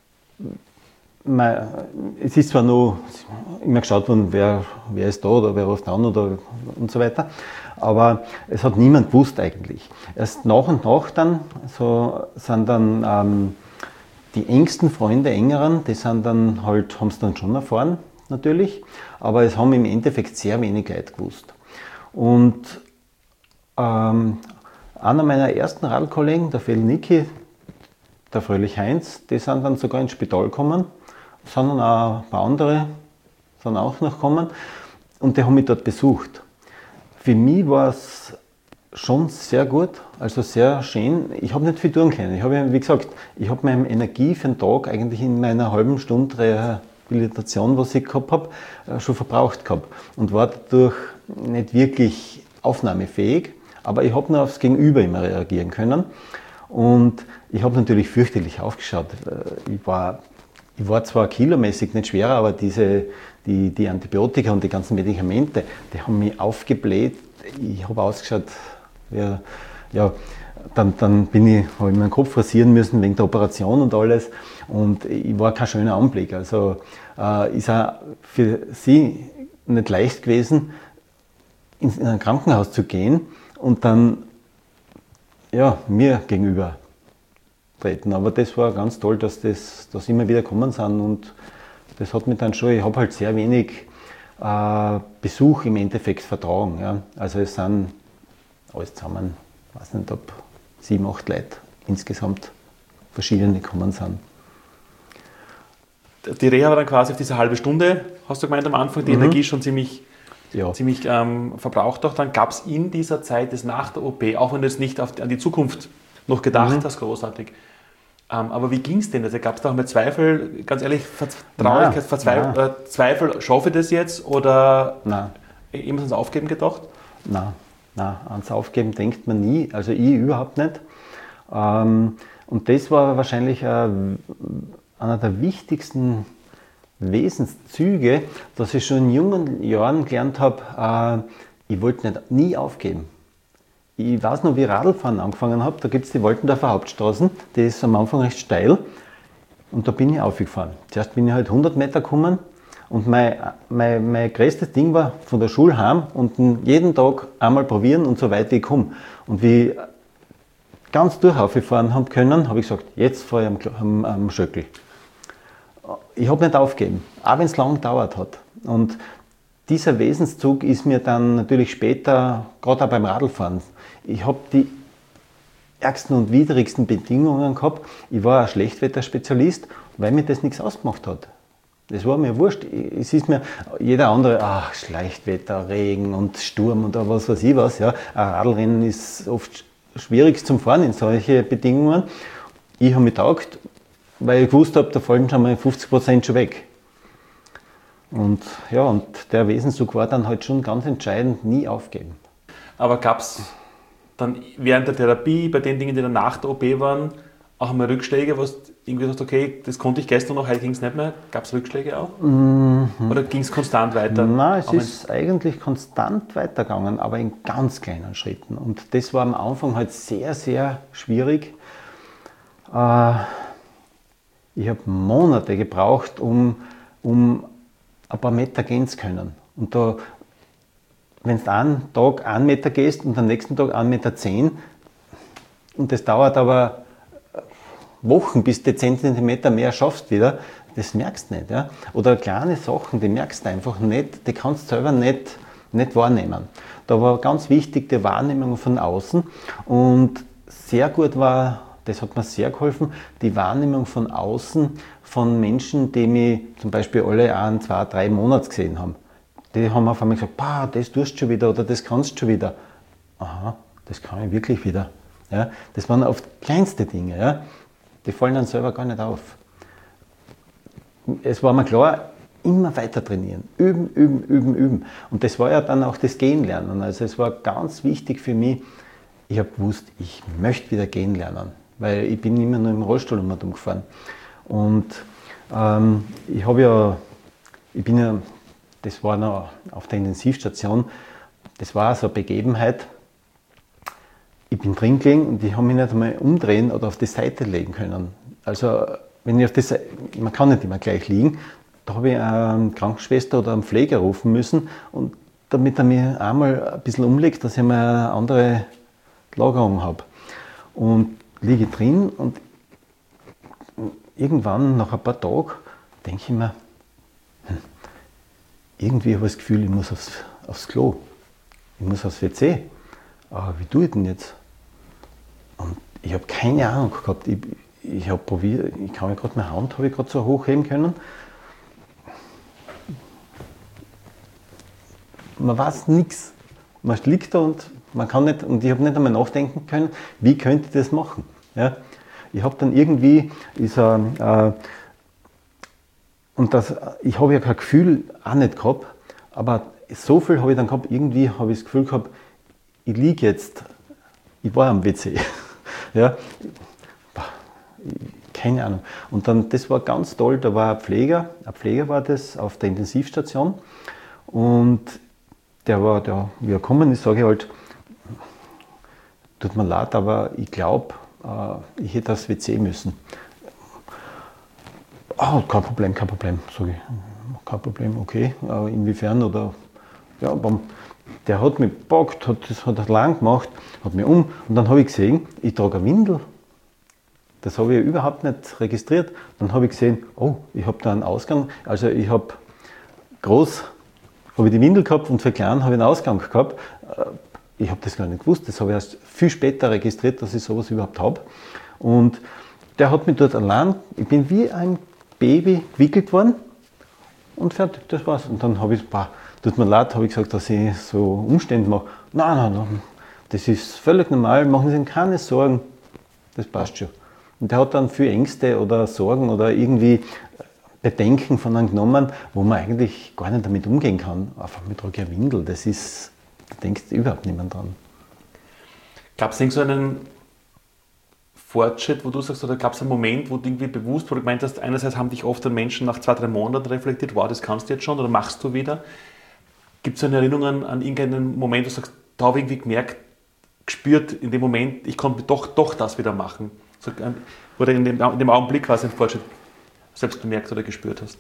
es ist zwar noch immer geschaut worden, wer, wer ist da oder wer ruft an oder und so weiter, aber es hat niemand gewusst eigentlich. Erst nach und nach dann so sind dann ähm, die engsten Freunde, engeren, die sind dann halt, haben es dann schon erfahren natürlich, aber es haben im Endeffekt sehr wenig Leute gewusst. Und ähm, einer meiner ersten Radlkollegen, der Fel Niki, der Fröhlich Heinz, die sind dann sogar ins Spital gekommen. Sind dann auch ein paar andere sind auch noch gekommen und die haben mich dort besucht. Für mich war es schon sehr gut, also sehr schön. Ich habe nicht viel tun können. Ich habe, wie gesagt, ich habe meine Energie für den Tag eigentlich in meiner halben Stunde Rehabilitation, was ich gehabt habe, schon verbraucht gehabt und war dadurch nicht wirklich aufnahmefähig, aber ich habe nur aufs Gegenüber immer reagieren können. Und ich habe natürlich fürchterlich aufgeschaut. Ich war Ich war zwar kilomäßig nicht schwerer, aber diese, die, die Antibiotika und die ganzen Medikamente, die haben mich aufgebläht. Ich habe ausgeschaut, ja, ja, dann, dann bin ich, habe ich meinen Kopf rasieren müssen wegen der Operation und alles. Und ich war kein schöner Anblick. Also äh, ist auch für sie nicht leicht gewesen, in, in ein Krankenhaus zu gehen und dann ja, mir gegenüber treten. Aber das war ganz toll, dass das dass immer wieder gekommen sind und das hat mich dann schon, ich habe halt sehr wenig äh, Besuch im Endeffekt vertragen. Ja. Also es sind alles zusammen, ich weiß nicht, ob sieben, acht Leute insgesamt verschiedene gekommen sind. Die Reha war dann quasi auf diese halbe Stunde, hast du gemeint am Anfang, die mhm. Energie schon ziemlich, ja. ziemlich ähm, verbraucht auch. Dann gab es in dieser Zeit, das nach der O P, auch wenn du jetzt nicht auf, an die Zukunft noch gedacht mhm. hast, großartig. Ähm, aber wie ging es denn? Also gab es da auch mal Zweifel, ganz ehrlich, Traurigkeit, Verzweifel, äh, Zweifel, schaffe ich das jetzt oder immer ans Aufgeben gedacht? Nein, nein, ans Aufgeben denkt man nie, also ich überhaupt nicht. Ähm, und das war wahrscheinlich äh, einer der wichtigsten Wesenszüge, dass ich schon in jungen Jahren gelernt habe, äh, ich wollte nicht, nie aufgeben. Ich weiß noch, wie ich Radlfahren angefangen habe, da gibt es die Waltendorfer Hauptstraßen, die ist am Anfang recht steil und da bin ich aufgefahren. Zuerst bin ich halt hundert Meter gekommen und mein, mein, mein größtes Ding war von der Schule heim und jeden Tag einmal probieren und so weit wie ich komme. Und wie ich ganz durchaufgefahren habe können, habe ich gesagt, jetzt fahre ich am, am, am Schöckel. Ich habe nicht aufgegeben, auch wenn es lang gedauert hat. Und dieser Wesenszug ist mir dann natürlich später, gerade auch beim Radlfahren, ich habe die ärgsten und widrigsten Bedingungen gehabt. Ich war ein Schlechtwetterspezialist, weil mir das nichts ausgemacht hat. Das war mir wurscht. Es ist mir jeder andere, ach, Schlechtwetter, Regen und Sturm und was weiß ich was. Ja. Ein Radlrennen ist oft schwierig zum Fahren in solche Bedingungen. Ich habe mich getaugt, weil ich gewusst habe, da fallen schon mal fünfzig Prozent schon weg. Und ja, und der Wesenszug war dann halt schon ganz entscheidend, nie aufgeben. Aber gab es dann während der Therapie, bei den Dingen, die dann nach der O P waren, auch einmal Rückschläge, wo du irgendwie sagst, okay, das konnte ich gestern noch, heute ging es nicht mehr? Gab es Rückschläge auch? Mhm. Oder ging es konstant weiter? Nein, es auch ist eigentlich konstant weitergegangen, aber in ganz kleinen Schritten. Und das war am Anfang halt sehr, sehr schwierig. Äh, ich habe Monate gebraucht, um, um ein paar Meter gehen zu können. Und da, wenn du einen Tag einen Meter gehst und am nächsten Tag einen Meter zehn, und das dauert aber Wochen, bis du zehn Zentimeter mehr schaffst wieder, das merkst du nicht. Ja? Oder kleine Sachen, die merkst du einfach nicht, die kannst du selber nicht, nicht wahrnehmen. Da war ganz wichtig die Wahrnehmung von außen, und sehr gut war, das hat mir sehr geholfen, die Wahrnehmung von außen von Menschen, die mich zum Beispiel alle ein, zwei, drei Monate gesehen haben. Die haben auf einmal gesagt, bah, das tust du schon wieder oder das kannst du schon wieder. Aha, das kann ich wirklich wieder. Ja? Das waren oft kleinste Dinge, ja? Die fallen dann selber gar nicht auf. Es war mir klar, immer weiter trainieren, üben, üben, üben, üben. Und das war ja dann auch das Gehen lernen. Also es war ganz wichtig für mich, ich habe gewusst, ich möchte wieder gehen lernen, weil ich bin immer nur im Rollstuhl umgefahren. Und ähm, ich habe ja, ich bin ja, das war noch auf der Intensivstation, das war so eine Begebenheit. Ich bin drin gelegen und ich habe mich nicht einmal umdrehen oder auf die Seite legen können. Also, wenn ich auf die Seite, man kann nicht immer gleich liegen, da habe ich eine Krankenschwester oder einen Pfleger rufen müssen, und damit er mich einmal ein bisschen umlegt, dass ich mal eine andere Lagerung habe. Und liege drin, und irgendwann, nach ein paar Tagen, denke ich mir, hm, irgendwie habe ich das Gefühl, ich muss aufs, aufs Klo, ich muss aufs W C. Aber wie tue ich denn jetzt? Und ich habe keine Ahnung gehabt. Ich, ich habe probiert, ich kann mir gerade meine Hand habe ich gerade so hochheben können. Man weiß nichts. Man liegt da und man kann nicht, und ich habe nicht einmal nachdenken können, wie könnte ich das machen. Ja? Ich habe dann irgendwie, ist, äh, äh, und das, ich habe ja kein Gefühl auch nicht gehabt, aber so viel habe ich dann gehabt, irgendwie habe ich das Gefühl gehabt, ich liege jetzt, ich war am W C. Ja, keine Ahnung. Und dann, das war ganz toll, da war ein Pfleger, ein Pfleger war das auf der Intensivstation, und der war, der, wie er gekommen ist, sage ich halt, tut mir leid, aber ich glaube, äh, ich hätte aufs W C müssen. Ah, kein Problem, kein Problem, sage ich, kein Problem, okay, äh, inwiefern, oder, ja, beim, der hat mich gepackt, hat, das hat er lang gemacht, hat mich um, und dann habe ich gesehen, ich trage eine Windel. Das habe ich überhaupt nicht registriert. Dann habe ich gesehen, oh, ich habe da einen Ausgang. Also ich habe groß habe ich die Windel gehabt, und für klein habe ich einen Ausgang gehabt. Ich habe das gar nicht gewusst. Das habe ich erst viel später registriert, dass ich sowas überhaupt habe. Und der hat mich dort allein, ich bin wie ein Baby gewickelt worden, und fertig, das war's. Und dann habe ich, bah, tut mir leid, habe ich gesagt, dass ich so Umstände mache. Nein, nein, nein, das ist völlig normal, machen Sie sich keine Sorgen, das passt schon. Und der hat dann viel Ängste oder Sorgen oder irgendwie Bedenken von einem genommen, wo man eigentlich gar nicht damit umgehen kann. Einfach mit eine Windel, das ist, da denkt überhaupt niemand dran. Gab es irgend so einen Fortschritt, wo du sagst, oder gab es einen Moment, wo du irgendwie bewusst, wo du gemeint hast, einerseits haben dich oft Menschen nach zwei, drei Monaten reflektiert, wow, das kannst du jetzt schon oder machst du wieder? Gibt es eine Erinnerung an, an irgendeinen Moment, wo du sagst, da habe ich irgendwie gemerkt, gespürt in dem Moment, ich konnte doch, doch das wieder machen? So, oder in dem, in dem Augenblick quasi ein Fortschritt selbst bemerkt oder gespürt hast?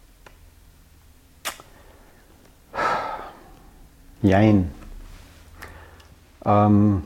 Jein. Ähm,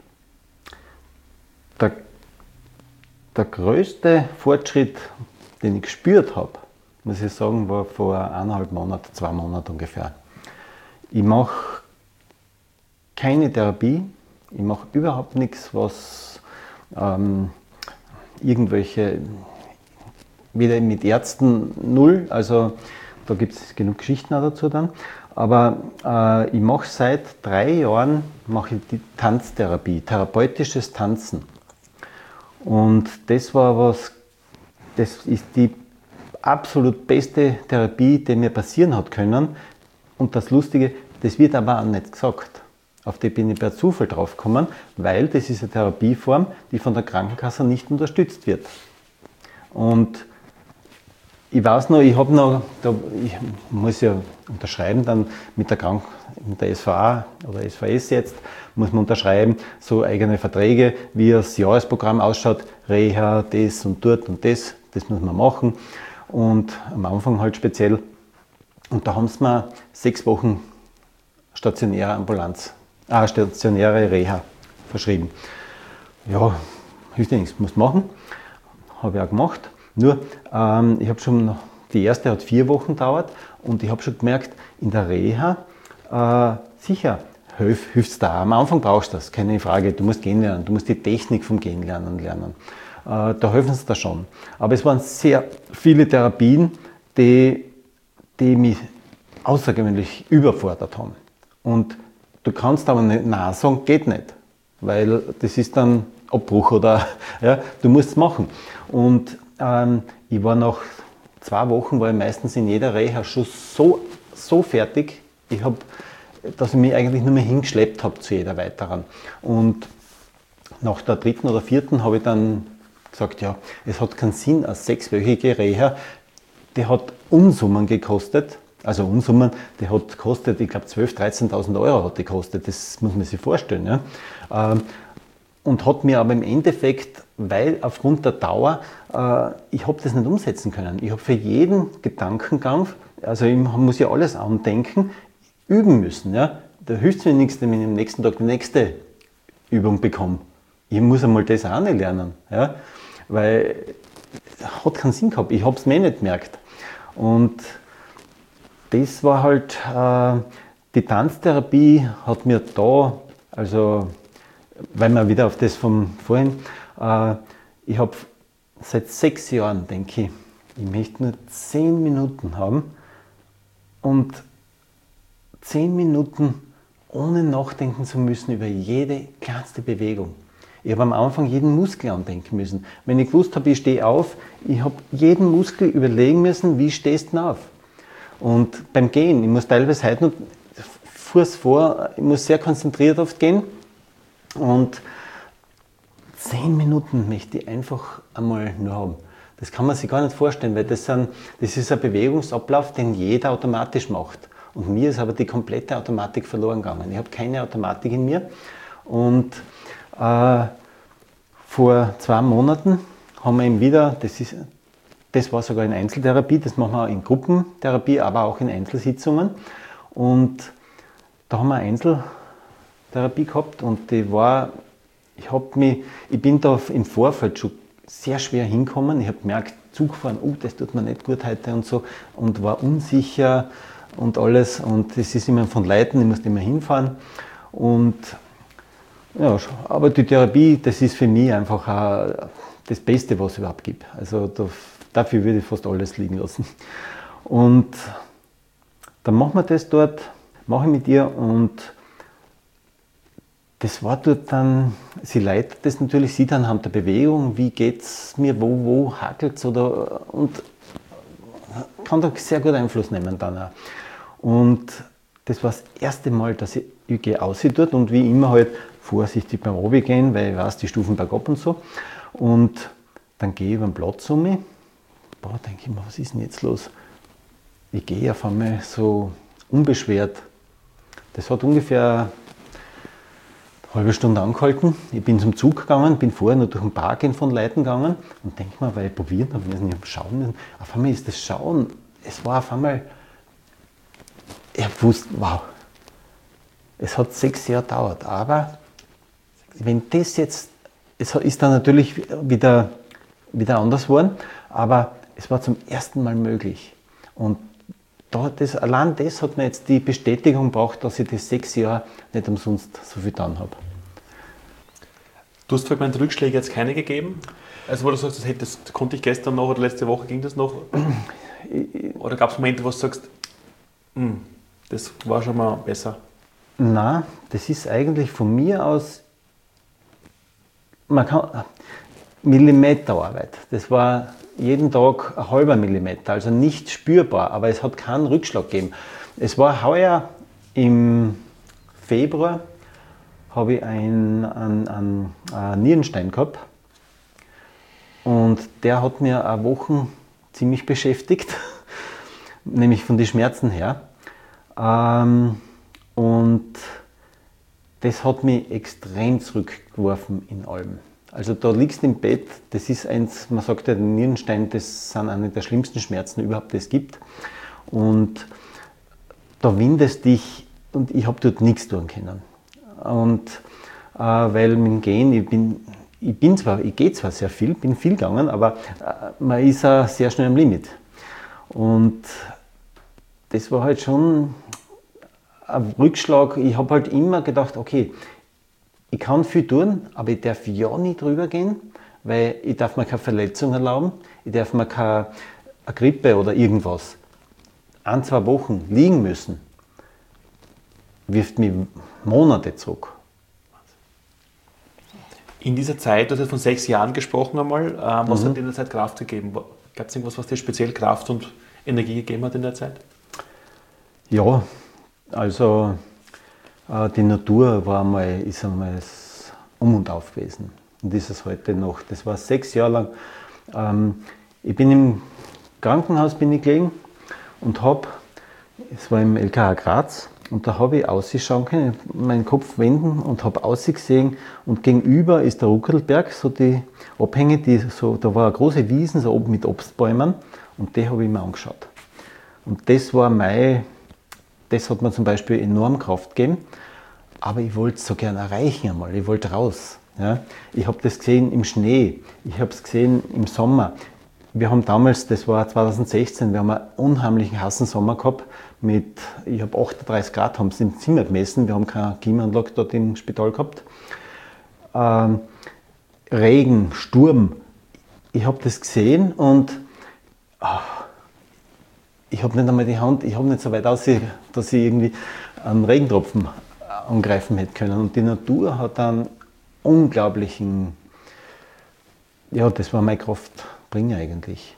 der, der größte Fortschritt, den ich gespürt habe, muss ich sagen, war vor eineinhalb Monaten, zwei Monaten ungefähr. Ich mache keine Therapie, ich mache überhaupt nichts, was ähm, irgendwelche, weder mit Ärzten null, also da gibt es genug Geschichten auch dazu dann, aber äh, ich mache seit drei Jahren mache ich die Tanztherapie, therapeutisches Tanzen. Und das war was, das ist die absolut beste Therapie, die mir passieren hat können. Und das Lustige, das wird aber auch nicht gesagt. Auf die bin ich per Zufall drauf gekommen, weil das ist eine Therapieform, die von der Krankenkasse nicht unterstützt wird. Und ich weiß noch, ich habe noch, da, ich muss ja unterschreiben dann mit der Krank mit der S V A oder S V S jetzt, muss man unterschreiben, so eigene Verträge, wie das Jahresprogramm ausschaut, Reha, das und dort und das, das muss man machen. Und am Anfang halt speziell. Und da haben sie mir sechs Wochen stationäre Ambulanz, äh, stationäre Reha verschrieben. Ja, hilft ja nichts, muss machen. Habe ich auch gemacht. Nur, ähm, ich habe schon, noch, die erste hat vier Wochen gedauert und ich habe schon gemerkt, in der Reha, äh, sicher, hilf, hilft es da. Am Anfang brauchst du das, keine Frage. Du musst gehen lernen, du musst die Technik vom Gehen lernen lernen. Äh, da helfen sie da schon. Aber es waren sehr viele Therapien, die, die mich außergewöhnlich überfordert haben. Und du kannst aber nicht Nein sagen, geht nicht. Weil das ist dann Abbruch oder ja, du musst es machen. Und ähm, ich war nach zwei Wochen, war ich meistens in jeder Reha schon so, so fertig, ich hab, dass ich mich eigentlich nur mehr hingeschleppt habe zu jeder weiteren. Und nach der dritten oder vierten habe ich dann gesagt, ja, es hat keinen Sinn, eine sechswöchige Reha, die hat Unsummen gekostet. Also Unsummen, die hat gekostet, ich glaube zwölftausend, dreizehntausend Euro hat die gekostet, das muss man sich vorstellen. Ja. Ähm, und hat mir aber im Endeffekt, weil aufgrund der Dauer, äh, ich habe das nicht umsetzen können. Ich habe für jeden Gedankengang, also ich muss ja alles andenken, üben müssen. Ja. Da hilft es mir nichts, wenn ich am nächsten Tag die nächste Übung bekomme. Ich muss einmal das auch nicht lernen, ja. Weil es hat keinen Sinn gehabt, ich habe es mir nicht gemerkt. Und das war halt, äh, die Tanztherapie hat mir da, also, weil wir wieder auf das von vorhin, äh, ich habe seit sechs Jahren, denke ich, ich möchte nur zehn Minuten haben und zehn Minuten ohne nachdenken zu müssen über jede kleinste Bewegung. Ich habe am Anfang jeden Muskel andenken müssen. Wenn ich gewusst habe, ich stehe auf, ich habe jeden Muskel überlegen müssen, wie stehst du auf? Und beim Gehen, ich muss teilweise heute noch Fuß vor, ich muss sehr konzentriert oft gehen und zehn Minuten möchte ich einfach einmal nur haben. Das kann man sich gar nicht vorstellen, weil das, sind, das ist ein Bewegungsablauf, den jeder automatisch macht. Und mir ist aber die komplette Automatik verloren gegangen. Ich habe keine Automatik in mir. Und äh, vor zwei Monaten haben wir eben wieder, das ist Das war sogar in Einzeltherapie, das machen wir in Gruppentherapie, aber auch in Einzelsitzungen. Und da haben wir eine Einzeltherapie gehabt und die war, ich, hab mich, ich bin da im Vorfeld schon sehr schwer hingekommen. Ich habe gemerkt, Zug fahren, oh, das tut mir nicht gut heute und so und war unsicher und alles. Und das ist immer von Leuten, ich musste immer hinfahren. Und ja, aber die Therapie, das ist für mich einfach auch das Beste, was es überhaupt gibt. Also da, dafür würde ich fast alles liegen lassen. Und dann machen wir das dort, mache ich mit ihr und das war dort dann, sie leitet das natürlich, sieht anhand der Bewegung, wie geht es mir, wo, wo hakelt es oder und kann da sehr gut Einfluss nehmen dann auch. Und das war das erste Mal, dass ich, ich gehe aus dort und wie immer halt vorsichtig beim Obi gehen, weil ich weiß, die Stufen bergab und so. Und dann gehe ich über den Platz um mich. Boah, denke ich mir, was ist denn jetzt los? Ich gehe auf einmal so unbeschwert. Das hat ungefähr eine halbe Stunde angehalten. Ich bin zum Zug gegangen, bin vorher noch durch den Park von Leuten gegangen und denke mir, weil ich probiert habe, wir sind ja Schauen. Auf einmal ist das Schauen, es war auf einmal, ich habe gewusst, wow, es hat sechs Jahre gedauert, aber wenn das jetzt, es ist dann natürlich wieder, wieder anders geworden, aber es war zum ersten Mal möglich. Und da, das, allein das hat mir jetzt die Bestätigung gebracht, dass ich das sechs Jahre nicht umsonst so viel getan habe. Du hast vorhin Rückschläge jetzt keine gegeben? Also wo du sagst, das, hey, das konnte ich gestern noch oder letzte Woche ging das noch? Oder gab es Momente, wo du sagst, das war schon mal besser? Nein, das ist eigentlich von mir aus, man kann, Millimeterarbeit. Das war jeden Tag ein halber Millimeter, also nicht spürbar, aber es hat keinen Rückschlag gegeben. Es war heuer im Februar, habe ich einen, einen, einen, einen Nierenstein gehabt und der hat mir eine Woche ziemlich beschäftigt, nämlich von den Schmerzen her. Ähm, und das hat mich extrem zurückgeworfen in allem. Also da liegst du im Bett, das ist eins, man sagt ja, der Nierenstein, das sind eine der schlimmsten Schmerzen überhaupt, die es gibt. Und da windest dich und ich habe dort nichts tun können. Und äh, weil mit dem Gehen, ich bin, ich bin zwar, ich gehe zwar sehr viel, bin viel gegangen, aber äh, man ist auch sehr schnell am Limit. Und das war halt schon ein Rückschlag. Ich habe halt immer gedacht, okay, ich kann viel tun, aber ich darf ja nicht drüber gehen, weil ich darf mir keine Verletzung erlauben, ich darf mir keine eine Grippe oder irgendwas. Ein, zwei Wochen liegen müssen, wirft mich Monate zurück. In dieser Zeit, du hast von sechs Jahren gesprochen einmal, ähm, was Mhm. hat dir in der Zeit Kraft gegeben? Gab es irgendwas, was dir speziell Kraft und Energie gegeben hat in der Zeit? Ja, also äh, die Natur war einmal, ist einmal das Um und Auf gewesen. Und ist es heute noch. Das war sechs Jahre lang. Ähm, ich bin im Krankenhaus bin ich gelegen und habe, es war im L K H Graz, und da habe ich ausschauen können, meinen Kopf wenden und habe ausgesehen und gegenüber ist der Ruckelberg, so die Abhänge, die so, da war eine große Wiesen, so oben mit Obstbäumen, und die habe ich mir angeschaut. Und das war mein, das hat mir zum Beispiel enorm Kraft gegeben, aber ich wollte es so gerne erreichen einmal, ich wollte raus. Ja. Ich habe das gesehen im Schnee, ich habe es gesehen im Sommer. Wir haben damals, das war zweitausendsechzehn, wir haben einen unheimlichen heißen Sommer gehabt mit, ich habe achtunddreißig Grad, haben es im Zimmer gemessen, wir haben keine Klimaanlage dort im Spital gehabt. Ähm, Regen, Sturm, ich habe das gesehen und ach, ich habe nicht einmal die Hand, ich habe nicht so weit aus, dass ich irgendwie einen Regentropfen angreifen hätte können. Und die Natur hat einen unglaublichen, ja, das war meine Kraftbringer eigentlich.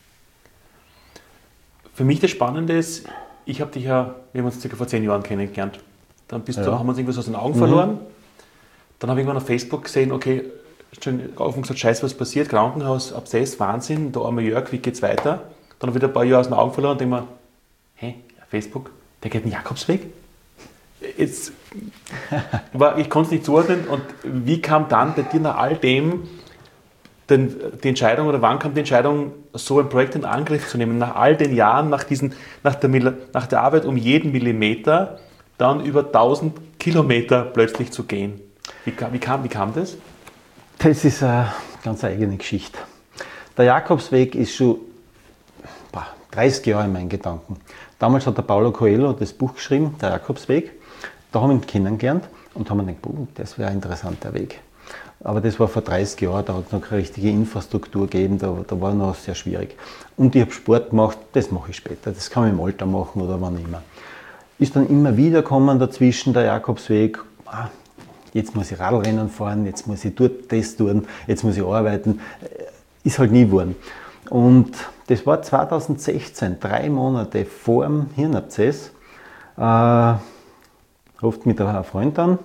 Für mich das Spannende ist, ich habe dich ja, wir haben uns circa vor zehn Jahren kennengelernt. Dann bist Ja. du, haben wir uns irgendwas aus den Augen verloren. Dann habe ich irgendwann auf Facebook gesehen, okay, schön auf und gesagt, scheiße, was passiert, Krankenhaus, Abszess, Wahnsinn, der arme Jörg, wie geht's weiter? Dann habe ich wieder ein paar Jahre aus den Augen verloren und denke mir, hä, Facebook, der geht den Jakobsweg? Jetzt, war, ich konnte es nicht zuordnen. Und wie kam dann bei dir nach all dem den, die Entscheidung, oder wann kam die Entscheidung, so ein Projekt in Angriff zu nehmen, nach all den Jahren, nach, diesen, nach, der, nach der Arbeit um jeden Millimeter, dann über tausend Kilometer plötzlich zu gehen? Wie, wie, kam, wie kam das? Das ist eine ganz eigene Geschichte. Der Jakobsweg ist schon boah, dreißig Jahre in meinen Gedanken. Damals hat der Paulo Coelho das Buch geschrieben, der Jakobsweg. Da haben wir ihn kennengelernt und haben mir gedacht, das wäre ein interessanter Weg. Aber das war vor dreißig Jahren, da hat es noch keine richtige Infrastruktur gegeben, da, da war noch sehr schwierig. Und ich habe Sport gemacht, das mache ich später, das kann man im Alter machen oder wann immer. Ist dann immer wieder gekommen dazwischen der Jakobsweg, ah, jetzt muss ich Radlrennen fahren, jetzt muss ich dort das tun, jetzt muss ich arbeiten, ist halt nie geworden. Und das war zweitausendsechzehn, drei Monate vor dem Hirnabszess, äh, ruft mich da ein Freund an,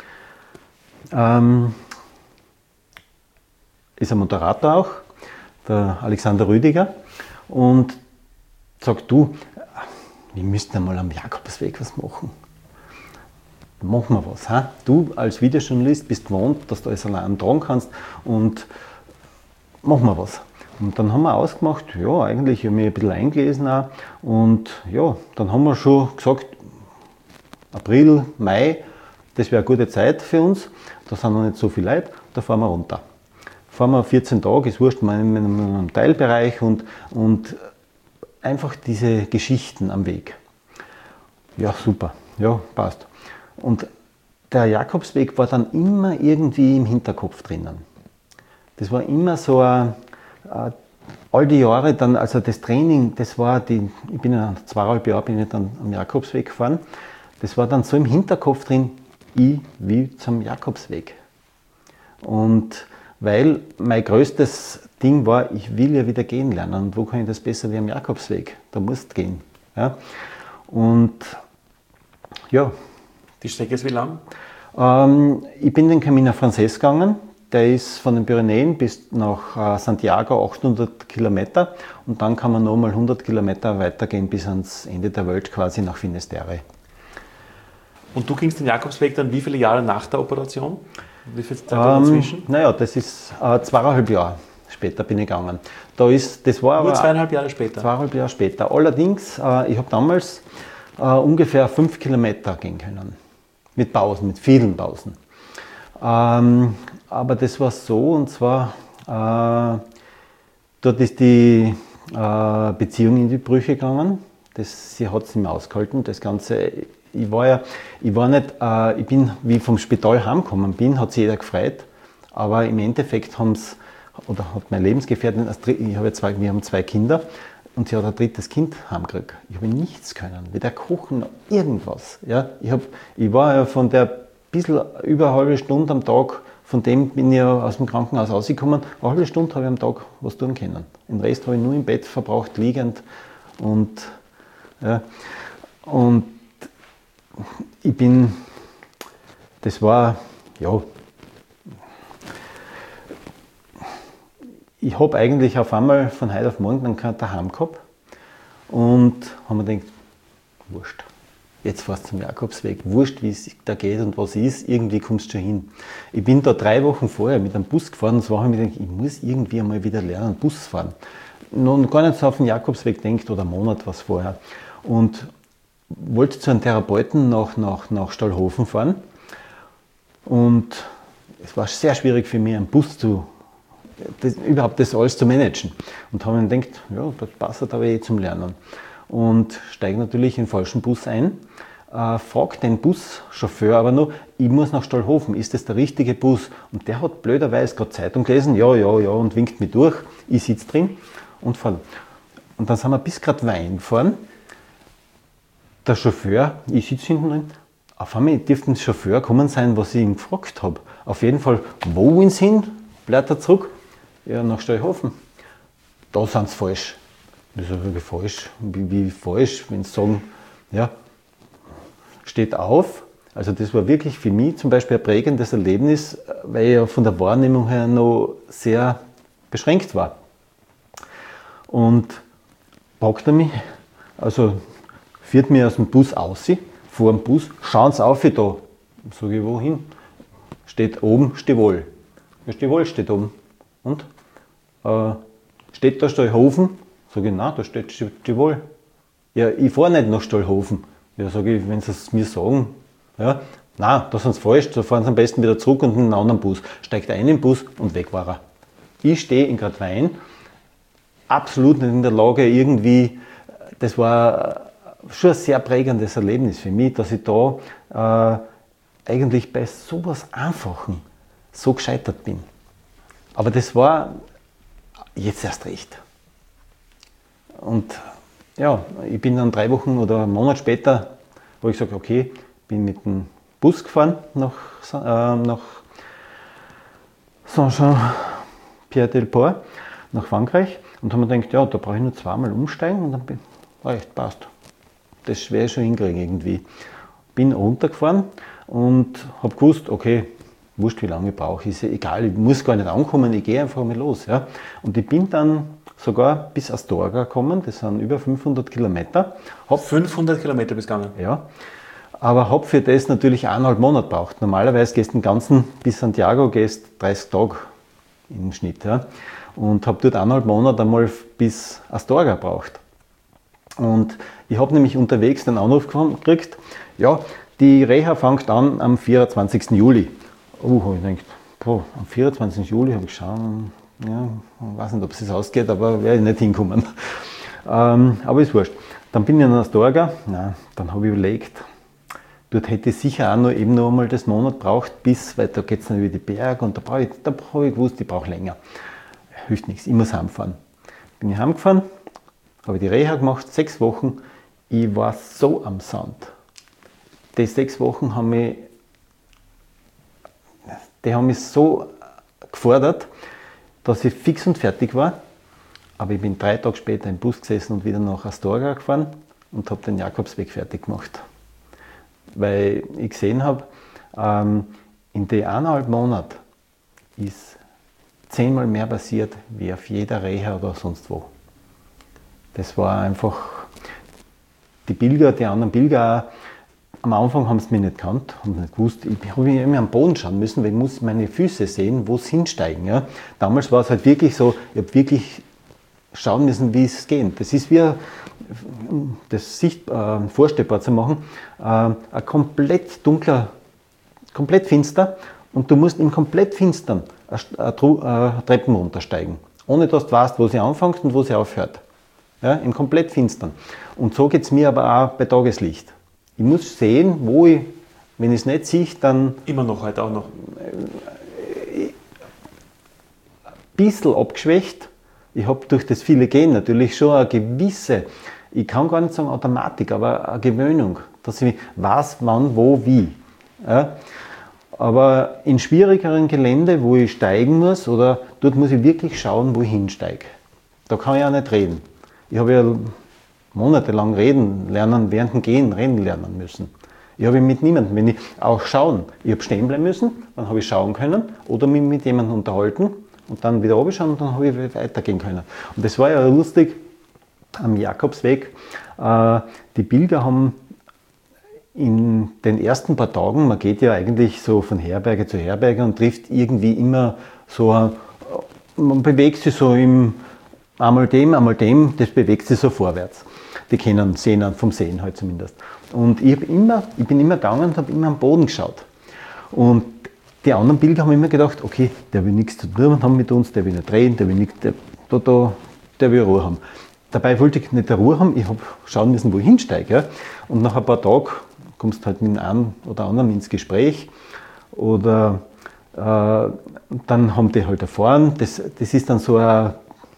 ähm, ist ein Moderator auch, der Alexander Rüdiger, und sagt, du, wir müssten einmal am Jakobsweg was machen. Machen wir was. He? Du als Videojournalist bist gewohnt, dass du alles allein tragen kannst, und machen wir was. Und dann haben wir ausgemacht, ja, eigentlich, ich habe mich ein bisschen eingelesen auch, und ja, dann haben wir schon gesagt, April, Mai, das wäre eine gute Zeit für uns, da sind noch nicht so viele Leute, da fahren wir runter. Fahren wir vierzehn Tage, ist wurscht, mal in einem Teilbereich, und, und einfach diese Geschichten am Weg. Ja, super, ja, passt. Und der Jakobsweg war dann immer irgendwie im Hinterkopf drinnen. Das war immer so ein, ein all die Jahre dann, also das Training, das war die, ich bin ja zweieinhalb Jahre bin ich dann am Jakobsweg gefahren, das war dann so im Hinterkopf drin, ich will zum Jakobsweg. Und weil mein größtes Ding war, ich will ja wieder gehen lernen, und wo kann ich das besser wie am Jakobsweg? Da musst du gehen. Ja? Und ja. Die Strecke ist wie lang? Ähm, ich bin den Camino Frances gegangen. Der ist von den Pyrenäen bis nach äh, Santiago achthundert Kilometer, und dann kann man nochmal hundert Kilometer weitergehen bis ans Ende der Welt, quasi nach Finisterre. Und du gingst den Jakobsweg dann wie viele Jahre nach der Operation? Wie viel Zeit Ähm, dazwischen? naja, das ist äh, zweieinhalb Jahre später bin ich gegangen. Da ist, das war Nur aber zweieinhalb Jahre später? Zweieinhalb Jahre später. Allerdings, äh, ich habe damals äh, ungefähr fünf Kilometer gehen können. Mit Pausen, mit vielen Pausen. Ähm, aber das war so, und zwar, äh, dort ist die äh, Beziehung in die Brüche gegangen. Das, sie hat es nicht mehr ausgehalten. Das Ganze, ich war ja, ich war nicht, äh, ich bin, wie ich vom Spital heimgekommen bin, hat sich jeder gefreut. Aber im Endeffekt haben es, oder hat meine Lebensgefährtin, ich habe zwei, wir haben zwei Kinder, und sie hat ein drittes Kind heimgekriegt. Ich habe nichts können, weder kochen noch irgendwas. Ja, ich, hab, ich war ja von der bisschen über eine halbe Stunde am Tag, von dem bin ich ja aus dem Krankenhaus rausgekommen. Eine halbe Stunde habe ich am Tag was tun können. Den Rest habe ich nur im Bett verbraucht, liegend. Und, ja, und ich bin, das war, ja, ich habe eigentlich auf einmal von heute auf morgen dann kein daheim gehabt und habe mir gedacht, wurscht, jetzt fährst du zum Jakobsweg, wurscht, wie es da geht und was ist, irgendwie kommst du schon hin. Ich bin da drei Wochen vorher mit einem Bus gefahren und so habe ich mir gedacht, ich muss irgendwie einmal wieder lernen, Bus fahren. Noch gar nicht so auf den Jakobsweg denkt oder einen Monat was vorher. Und wollte zu einem Therapeuten nach, nach, nach Stallhofen fahren und es war sehr schwierig für mich, einen Bus zu Das, überhaupt das alles zu managen. Und habe mir gedacht, ja, das passt aber eh zum Lernen. Und steige natürlich in den falschen Bus ein, äh, frage den Buschauffeur aber noch, ich muss nach Stallhofen, ist das der richtige Bus? Und der hat blöderweise gerade Zeitung gelesen, ja, ja, ja, und winkt mich durch. Ich sitze drin und fahre. Und dann sind wir bis gerade Wein gefahren. Der Chauffeur, ich sitze hinten drin, auf einmal dürfte ein Chauffeur kommen sein, was ich ihn gefragt habe. Auf jeden Fall, wo wollen Sie hin? Bleibt er zurück? Ja, nach Stallhofen. Da sind sie falsch. Das ist wirklich falsch. Wie, wie falsch, wenn sie sagen, ja, steht auf. Also das war wirklich für mich zum Beispiel ein prägendes Erlebnis, weil ich ja von der Wahrnehmung her noch sehr beschränkt war. Und packt er mich, also führt mich aus dem Bus aus, vor dem Bus, schauen Sie auf, da. Sag ich, wohin? Steht oben Stivol. Ja, Stivol steht oben. Und? Äh, steht da Stallhofen? Sag ich, nein, da steht Stivol. Ja, ich fahre nicht nach Stallhofen. Ja, sage ich, wenn Sie es mir sagen, ja, nein, da sind Sie falsch, da fahren Sie am besten wieder zurück und in einen anderen Bus. Steigt ein in den Bus und weg war er. Ich stehe in Gradwein, absolut nicht in der Lage irgendwie, das war schon ein sehr prägendes Erlebnis für mich, dass ich da äh, eigentlich bei sowas Einfachen so gescheitert bin. Aber das war jetzt erst recht. Und ja, ich bin dann drei Wochen oder einen Monat später, wo ich gesagt okay, bin mit dem Bus gefahren nach, äh, nach Saint-Jean-Pied-de-Port, nach Frankreich, und habe mir gedacht, ja, da brauche ich nur zweimal umsteigen und dann bin reicht, passt. Das werde ich schon hinkriegen irgendwie. Bin runtergefahren und habe gewusst, okay, wurscht wie lange ich brauche, ist ja egal, ich muss gar nicht ankommen, ich gehe einfach mal los. Ja. Und ich bin dann sogar bis Astorga gekommen, das sind über fünfhundert Kilometer. Hab, fünfhundert Kilometer bis gegangen? Ja, aber habe für das natürlich eineinhalb Monate gebraucht. Normalerweise gehst du den ganzen, bis Santiago gehst dreißig Tage im Schnitt. Ja. Und habe dort eineinhalb Monate einmal bis Astorga gebraucht. Und ich habe nämlich unterwegs den Anruf gekriegt, ja, die Reha fängt an am vierundzwanzigsten Juli. Oh, habe ich gedacht, boah, am vierundzwanzigsten Juli habe ich geschaut, ja, ich weiß nicht, ob es das ausgeht, aber werde ich nicht hinkommen. Ähm, aber ist wurscht. Dann bin ich in Astorga, nein, dann habe ich überlegt, dort hätte ich sicher auch noch eben noch einmal das Monat braucht, bis, weil da geht es dann über die Berge und da, brauche ich, da habe ich gewusst, ich brauche länger. Hilft nichts, ich muss heimfahren. Bin ich heimgefahren, habe die Reha gemacht, sechs Wochen, ich war so am Sand. Die sechs Wochen haben mich, die haben mich so gefordert, dass ich fix und fertig war. Aber ich bin drei Tage später im Bus gesessen und wieder nach Astorga gefahren und habe den Jakobsweg fertig gemacht. Weil ich gesehen habe, ähm, in den eineinhalb Monaten ist zehnmal mehr passiert, wie auf jeder Reha oder sonst wo. Das war einfach, die Pilger, die anderen Pilger auch, am Anfang haben sie mich nicht gekannt, haben nicht gewusst, ich habe immer am Boden schauen müssen, weil ich muss meine Füße sehen, wo sie hinsteigen. Ja. Damals war es halt wirklich so, ich habe wirklich schauen müssen, wie es geht. Das ist wie, um das Sicht, äh, vorstellbar zu machen, äh, ein komplett dunkler, komplett finster und du musst im komplett finstern eine Treppen runtersteigen, ohne dass du weißt, wo sie anfängt und wo sie aufhört. Ja, im komplett finstern. Und so geht es mir aber auch bei Tageslicht. Ich muss sehen, wo ich, wenn ich es nicht sehe, dann... Immer noch, heute auch noch. Ein bisschen abgeschwächt. Ich habe durch das viele Gehen natürlich schon eine gewisse, ich kann gar nicht sagen Automatik, aber eine Gewöhnung, dass ich weiß, wann, wo, wie. Ja? Aber in schwierigeren Gelände, wo ich steigen muss, oder dort muss ich wirklich schauen, wo ich hinsteige. Da kann ich auch nicht reden. Ich habe ja monatelang reden lernen, während dem Gehen reden lernen müssen. Ich habe mit niemandem, wenn ich auch schauen, ich habe stehen bleiben müssen, dann habe ich schauen können oder mich mit jemandem unterhalten und dann wieder runterschauen und dann habe ich weitergehen können. Und das war ja lustig am Jakobsweg. Die Pilger haben in den ersten paar Tagen, man geht ja eigentlich so von Herberge zu Herberge und trifft irgendwie immer so, man bewegt sich so im einmal dem, einmal dem, das bewegt sich so vorwärts. Die kennen Sehen vom Sehen halt zumindest. Und ich, hab immer, ich bin immer gegangen und habe immer am Boden geschaut. Und die anderen Pilger haben immer gedacht, okay, der will nichts zu tun haben mit uns, der will nicht reden, der will nichts, der, da, da, der will Ruhe haben. Dabei wollte ich nicht Ruhe haben, ich habe schauen müssen, wo ich hinsteige. Ja? Und nach ein paar Tagen kommst du halt mit einem oder anderen ins Gespräch. Oder äh, dann haben die halt erfahren, das, das ist dann so ein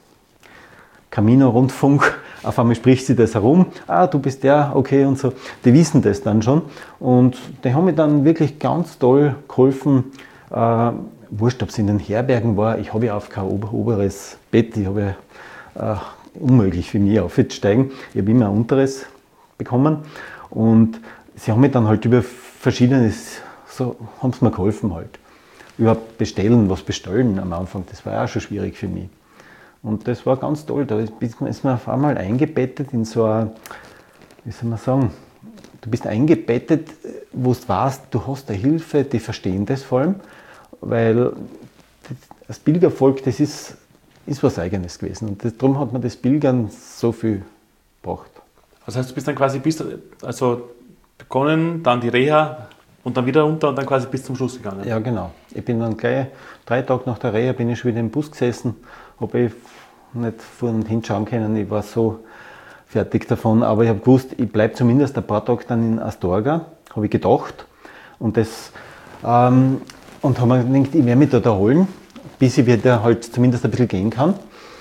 Camino-Rundfunk, auf einmal spricht sie das herum, ah, du bist der, okay und so. Die wissen das dann schon und die haben mir dann wirklich ganz toll geholfen. Äh, wurscht, ob es in den Herbergen war, ich habe ja auf kein ober oberes Bett, ich habe ja, äh, unmöglich für mich aufzusteigen. Ich habe immer ein unteres bekommen und sie haben mir dann halt über verschiedenes, so haben sie mir geholfen halt. Über Bestellen, was bestellen am Anfang, das war ja auch schon schwierig für mich. Und das war ganz toll, da ist man auf einmal eingebettet in so ein, wie soll man sagen, du bist eingebettet, wo du weißt, du hast eine Hilfe, die verstehen das vor allem, weil das Pilgervolk, das ist, ist was Eigenes gewesen und das, darum hat man das Pilgern so viel gebracht. Das heißt, du bist dann quasi bis, also begonnen, dann die Reha und dann wieder runter und dann quasi bis zum Schluss gegangen? Ja, genau. Ich bin dann gleich, drei Tage nach der Reha bin ich schon wieder im Bus gesessen, habe ich nicht vor und hinschauen können, ich war so fertig davon, aber ich habe gewusst, ich bleibe zumindest ein paar Tage dann in Astorga, habe ich gedacht. Und das ähm, und habe mir gedacht, ich werde mich dort erholen, bis ich wieder halt zumindest ein bisschen gehen kann.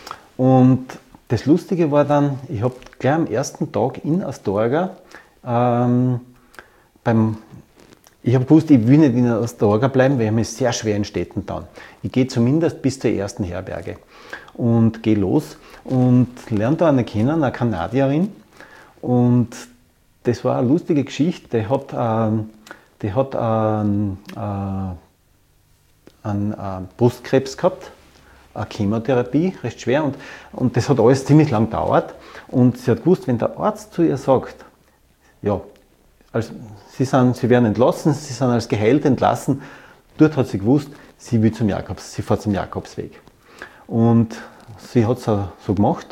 Und das Lustige war dann, ich habe gleich am ersten Tag in Astorga ähm, beim Ich habe gewusst, ich will nicht in Astorga bleiben, weil ich mir sehr schwer in Städten dann. Ich gehe zumindest bis zur ersten Herberge und gehe los und lerne da eine kennen, eine Kanadierin. Und das war eine lustige Geschichte. Die hat, äh, die hat äh, äh, einen äh, Brustkrebs gehabt, eine Chemotherapie, recht schwer. Und, und das hat alles ziemlich lang gedauert. Und sie hat gewusst, wenn der Arzt zu ihr sagt, ja, also, sie, sind, sie werden entlassen, sie sind als geheilt entlassen. Dort hat sie gewusst, sie will zum Jakobs, sie fährt zum Jakobsweg. Und sie hat es so gemacht.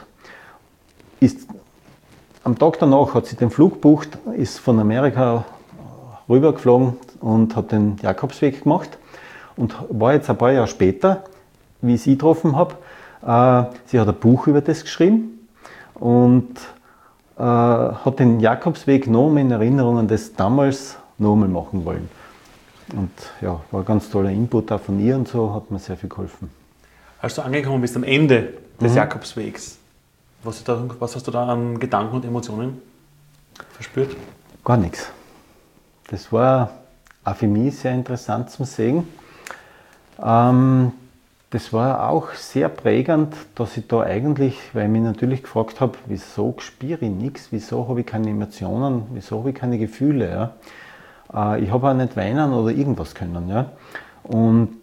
Ist, am Tag danach hat sie den Flug gebucht, ist von Amerika rübergeflogen und hat den Jakobsweg gemacht. Und war jetzt ein paar Jahre später, wie ich sie getroffen habe, äh, sie hat ein Buch über das geschrieben und äh, hat den Jakobsweg noch in Erinnerung an das damals noch einmal machen wollen. Und ja, war ein ganz toller Input auch von ihr und so, hat mir sehr viel geholfen. Als du angekommen bist am Ende des Mhm. Jakobswegs, was, da, was hast du da an Gedanken und Emotionen verspürt? Gar nichts. Das war auch für mich sehr interessant zum Sehen. Ähm, das war auch sehr prägend, dass ich da eigentlich, weil ich mich natürlich gefragt habe, wieso spüre ich nichts, wieso habe ich keine Emotionen, wieso habe ich keine Gefühle. Ja? Äh, ich habe auch nicht weinen oder irgendwas können. Ja? Und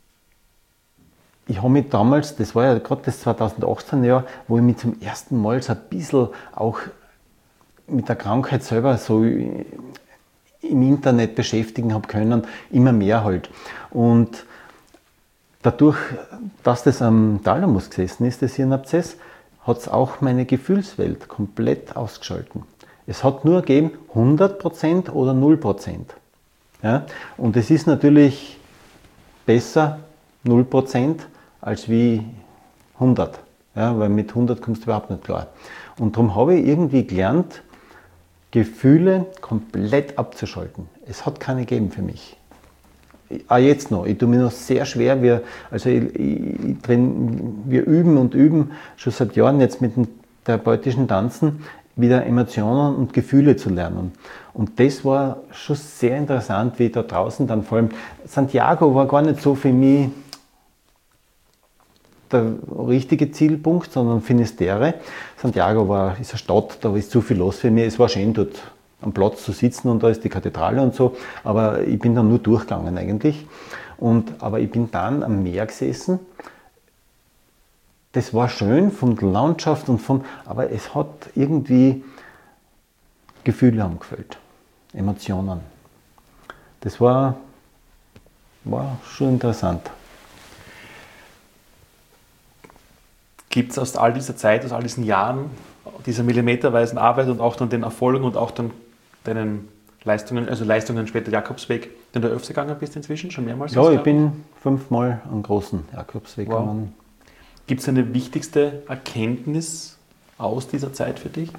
ich habe mich damals, das war ja gerade das zweitausendachtzehn Jahr, wo ich mich zum ersten Mal so ein bisschen auch mit der Krankheit selber so im Internet beschäftigen habe können, immer mehr halt. Und dadurch, dass das am Thalamus gesessen ist, das Hirnabszess, hat es auch meine Gefühlswelt komplett ausgeschalten. Es hat nur gegeben hundert Prozent oder null Prozent. Ja? Und es ist natürlich besser null Prozent als wie hundert. Ja? Weil mit hundert kommst du überhaupt nicht klar. Und darum habe ich irgendwie gelernt, Gefühle komplett abzuschalten. Es hat keine gegeben für mich. Auch jetzt noch. Ich tue mir noch sehr schwer. Wir, also ich, ich, ich drin, wir üben und üben schon seit Jahren jetzt mit dem therapeutischen Tanzen wieder Emotionen und Gefühle zu lernen. Und das war schon sehr interessant, wie da draußen dann vor allem Santiago war gar nicht so für mich der richtige Zielpunkt, sondern Finisterre. Santiago war, ist eine Stadt, da ist zu viel los für mich. Es war schön, dort am Platz zu sitzen und da ist die Kathedrale und so, aber ich bin dann nur durchgegangen eigentlich. Und, aber ich bin dann am Meer gesessen. Das war schön von der Landschaft und von, aber es hat irgendwie Gefühle haben gefällt, Emotionen. Das war, war schon interessant. Gibt es aus all dieser Zeit, aus all diesen Jahren, dieser millimeterweisen Arbeit und auch dann den Erfolgen und auch dann deinen Leistungen, also Leistungen später Jakobsweg, den du öfter gegangen bist inzwischen, schon mehrmals? Ja, ich bin fünfmal am großen Jakobsweg wow. gegangen. Gibt es eine wichtigste Erkenntnis aus dieser Zeit für dich?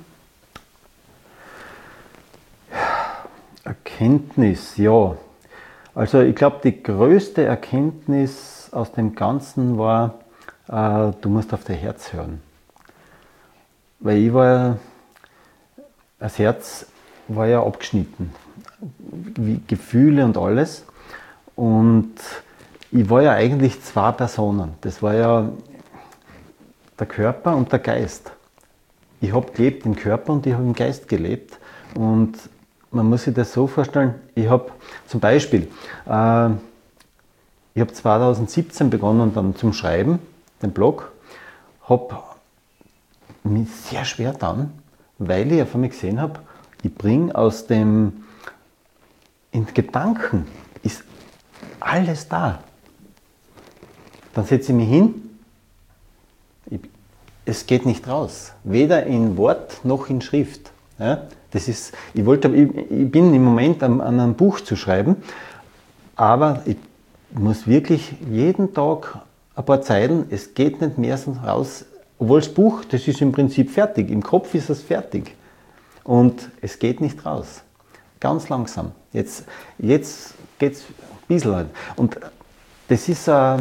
Erkenntnis, ja. Also ich glaube, die größte Erkenntnis aus dem Ganzen war, äh, du musst auf dein Herz hören. Weil ich war, das Herz war ja abgeschnitten, wie Gefühle und alles. Und ich war ja eigentlich zwei Personen. Das war ja der Körper und der Geist. Ich habe gelebt im Körper und ich habe im Geist gelebt. Und man muss sich das so vorstellen, ich habe zum Beispiel, äh, ich habe zweitausendsiebzehn begonnen dann zum Schreiben, den Blog, habe mich sehr schwer getan, weil ich von mir gesehen habe, ich bringe aus dem, in Gedanken ist alles da. Dann setze ich mich hin, ich, es geht nicht raus, weder in Wort noch in Schrift. Ja, das ist, ich, wollte, ich, ich bin im Moment an, an einem Buch zu schreiben, aber ich muss wirklich jeden Tag ein paar Zeilen, es geht nicht mehr so raus, obwohl das Buch, das ist im Prinzip fertig, im Kopf ist es fertig und es geht nicht raus. Ganz langsam. Jetzt, jetzt geht es ein bisschen. Und das ist äh,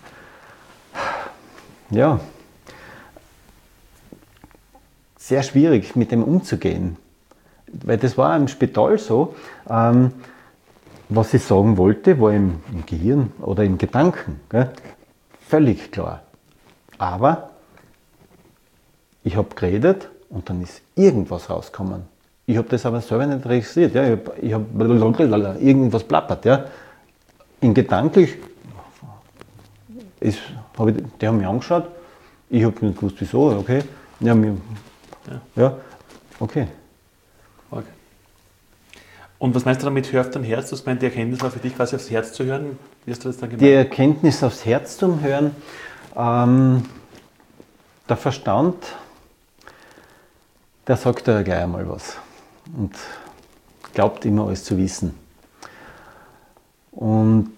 ja, sehr schwierig, mit dem umzugehen. Weil das war im Spital so, ähm, was ich sagen wollte, war im, im Gehirn oder im Gedanken. Gell? Völlig klar. Aber ich habe geredet und dann ist irgendwas rausgekommen. Ich habe das aber selber nicht registriert. Ja? Ich habe hab irgendwas plappert. Ja? In gedanklich, ist, hab ich, die haben mich angeschaut, ich habe nicht gewusst, wieso, okay. Ja, mir, ja. ja, okay. Okay. Und was meinst du damit, hör auf dein Herz? Du hast gemeint, die Erkenntnis war für dich quasi aufs Herz zu hören. Wie hast du das dann gemeint? Die Erkenntnis aufs Herz zu hören, ähm, der Verstand, der sagt ja gleich einmal was und glaubt immer alles zu wissen. Und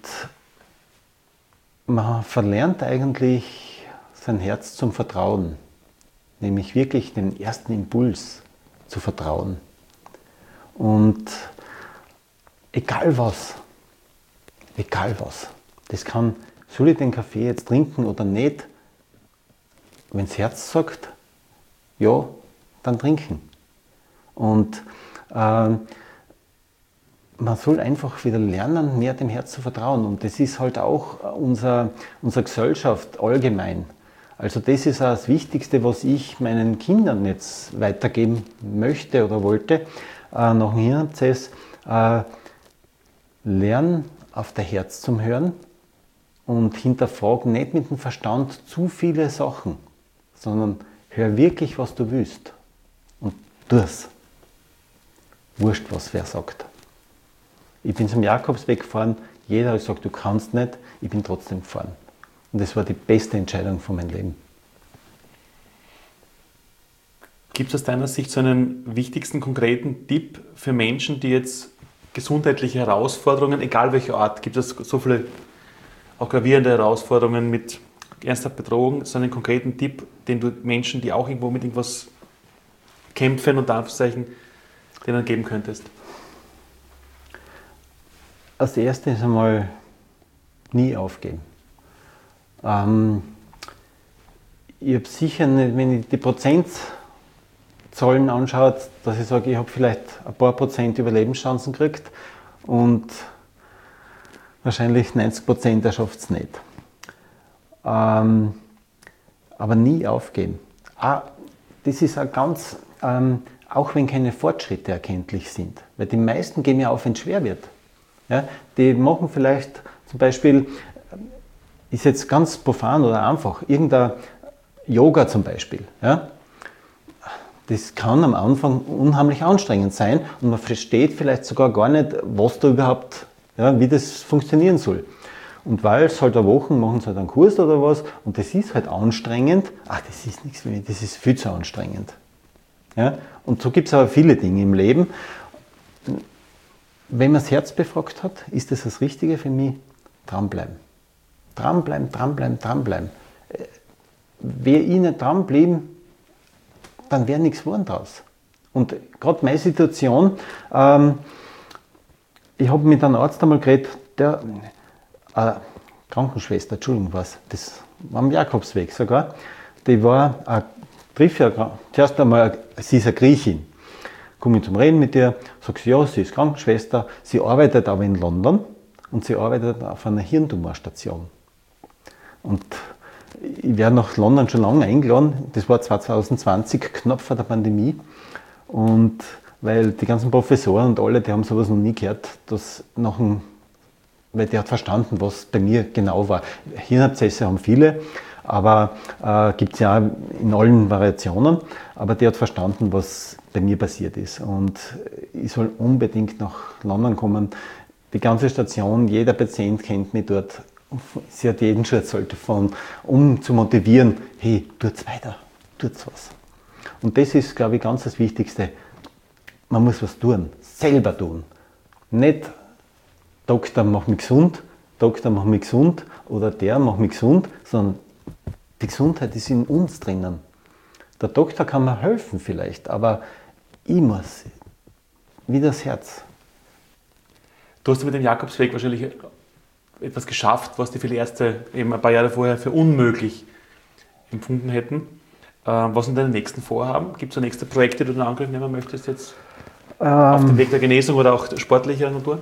man verlernt eigentlich sein Herz zum Vertrauen, nämlich wirklich den ersten Impuls zu vertrauen. Und egal was, egal was, das kann, soll ich den Kaffee jetzt trinken oder nicht, wenn das Herz sagt, ja, dann trinken. Und äh, man soll einfach wieder lernen, mehr dem Herz zu vertrauen. Und das ist halt auch unser, unsere Gesellschaft allgemein. Also das ist auch das Wichtigste, was ich meinen Kindern jetzt weitergeben möchte oder wollte, äh, nach dem Hirnprozess. Äh, lern auf dein Herz zum Hören und hinterfrag nicht mit dem Verstand zu viele Sachen, sondern hör wirklich, was du willst und tu es. Wurscht, was wer sagt. Ich bin zum Jakobsweg gefahren, jeder hat gesagt, du kannst nicht, ich bin trotzdem gefahren. Und das war die beste Entscheidung von meinem Leben. Gibt es aus deiner Sicht so einen wichtigsten konkreten Tipp für Menschen, die jetzt gesundheitliche Herausforderungen, egal welcher Art, gibt es so viele auch gravierende Herausforderungen mit ernsthafter Bedrohung, so einen konkreten Tipp, den du Menschen, die auch irgendwo mit irgendwas kämpfen, unter Anführungszeichen, denen geben könntest? Als erstes einmal nie aufgeben. Ähm, ich habe sicher nicht, wenn ich die Prozentzahlen anschaue, dass ich sage, ich habe vielleicht ein paar Prozent Überlebenschancen gekriegt und wahrscheinlich neunzig Prozent schafft es nicht. Ähm, aber nie aufgeben. Ah, das ist auch ganz, ähm, auch wenn keine Fortschritte erkenntlich sind. Weil die meisten geben ja auf, wenn es schwer wird. Ja, die machen vielleicht zum Beispiel, ist jetzt ganz profan oder einfach, irgendein Yoga zum Beispiel. Ja, das kann am Anfang unheimlich anstrengend sein und man versteht vielleicht sogar gar nicht, was da überhaupt, ja, wie das funktionieren soll. Und weil es halt eine Woche machen sie halt einen Kurs oder was und das ist halt anstrengend, ach, das ist nichts für mich, das ist viel zu anstrengend. Ja? Und so gibt es aber viele Dinge im Leben. Wenn man das Herz befragt hat, ist das das Richtige für mich? Dranbleiben. Dranbleiben, dranbleiben, dranbleiben. Wäre ich nicht dranbleiben, dann wäre nichts geworden draus. Und gerade meine Situation, ähm, ich habe mit einem Arzt einmal geredet, der, äh, Krankenschwester, Entschuldigung, was, das war am Jakobsweg sogar, die war, äh, triff ja, zuerst einmal, sie ist eine Griechin, komme ich zum Reden mit ihr, sage sie, ja, sie ist Krankenschwester, sie arbeitet aber in London und sie arbeitet auf einer Hirntumorstation. Und ich werde nach London schon lange eingeladen, das war zwanzig zwanzig, knapp vor der Pandemie. Und weil die ganzen Professoren und alle, die haben sowas noch nie gehört, dass nach einem, weil der hat verstanden, was bei mir genau war. Hirnabszesse haben viele, aber äh, gibt es ja auch in allen Variationen, aber der hat verstanden, was bei mir passiert ist. Und ich soll unbedingt nach London kommen. Die ganze Station, jeder Patient kennt mich dort. Sie hat jeden schon erzählt davon, um zu motivieren, hey, tut's weiter, tut's was. Und das ist, glaube ich, ganz das Wichtigste. Man muss was tun, selber tun. Nicht, Doktor, mach mich gesund, Doktor, mach mich gesund oder der, mach mich gesund, sondern die Gesundheit ist in uns drinnen. Der Doktor kann mir helfen vielleicht, aber ich muss, wie das Herz. Du hast mit dem Jakobsweg wahrscheinlich etwas geschafft, was die viele Ärzte eben ein paar Jahre vorher für unmöglich empfunden hätten. Was sind deine nächsten Vorhaben? Gibt es nächste Projekte, die du in Angriff nehmen möchtest jetzt ähm, auf dem Weg der Genesung oder auch sportlicher Natur?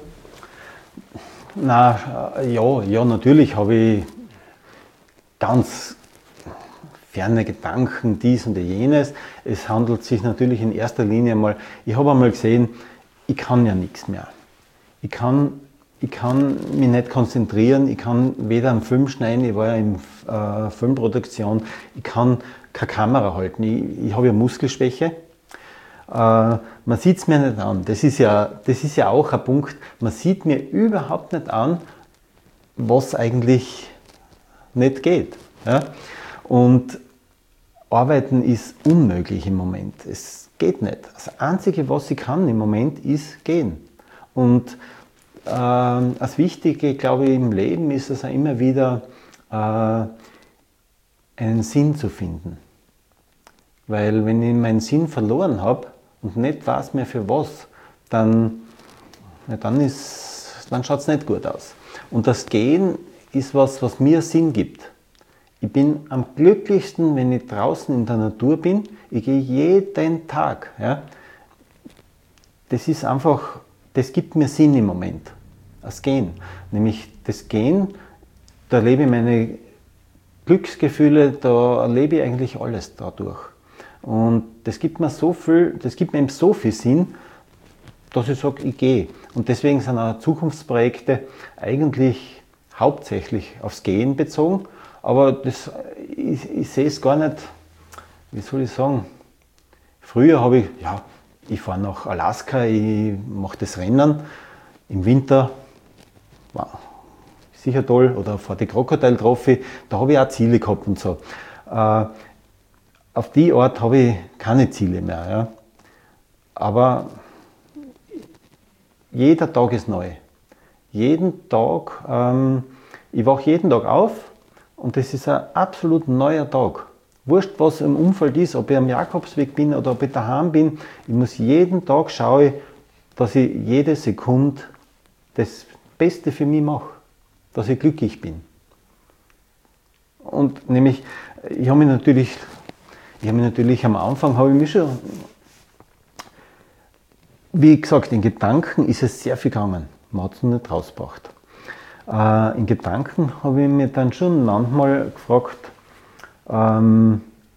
Na, ja, ja, natürlich habe ich ganz ferne Gedanken, dies und jenes. Es handelt sich natürlich in erster Linie mal, ich habe einmal gesehen, ich kann ja nichts mehr. Ich kann, ich kann mich nicht konzentrieren, ich kann weder einen Film schneiden, ich war ja in äh, Filmproduktion, ich kann keine Kamera halten, ich, ich habe ja Muskelschwäche. Äh, man sieht es mir nicht an, das ist, ja, das ist ja auch ein Punkt, man sieht mir überhaupt nicht an, was eigentlich nicht geht. Ja? Und Arbeiten ist unmöglich im Moment, es geht nicht. Das Einzige, was ich kann im Moment, ist gehen. Und äh, das Wichtige, glaube ich, im Leben ist es auch immer wieder, äh, einen Sinn zu finden. Weil wenn ich meinen Sinn verloren habe und nicht weiß mehr für was, dann, ja, dann, dann schaut es nicht gut aus. Und das Gehen ist was, was mir Sinn gibt. Ich bin am glücklichsten, wenn ich draußen in der Natur bin. Ich gehe jeden Tag. Ja. Das ist einfach, das gibt mir Sinn im Moment. Das Gehen. Nämlich das Gehen, da erlebe ich meine Glücksgefühle, da erlebe ich eigentlich alles dadurch. Und das gibt mir so viel, das gibt mir eben so viel Sinn, dass ich sage, ich gehe. Und deswegen sind auch Zukunftsprojekte eigentlich hauptsächlich aufs Gehen bezogen. Aber das, ich, ich sehe es gar nicht, wie soll ich sagen, früher habe ich, ja, ich fahre nach Alaska, ich mache das Rennen, im Winter, wow, sicher toll, oder fahre die Crocodile Trophy, da habe ich auch Ziele gehabt und so. auf die Art habe ich keine Ziele mehr. Ja. Aber jeder Tag ist neu. Jeden Tag, ähm, ich wache jeden Tag auf und das ist ein absolut neuer Tag. Wurscht, was im Umfeld ist, ob ich am Jakobsweg bin oder ob ich daheim bin, ich muss jeden Tag schauen, dass ich jede Sekunde das Beste für mich mache, dass ich glücklich bin. Und nämlich, ich habe mich natürlich, ich habe mich natürlich am Anfang, habe ich mich schon, wie gesagt, in Gedanken ist es sehr viel gegangen. Man hat es nicht rausgebracht. Äh, in Gedanken habe ich mich dann schon manchmal gefragt, ähm,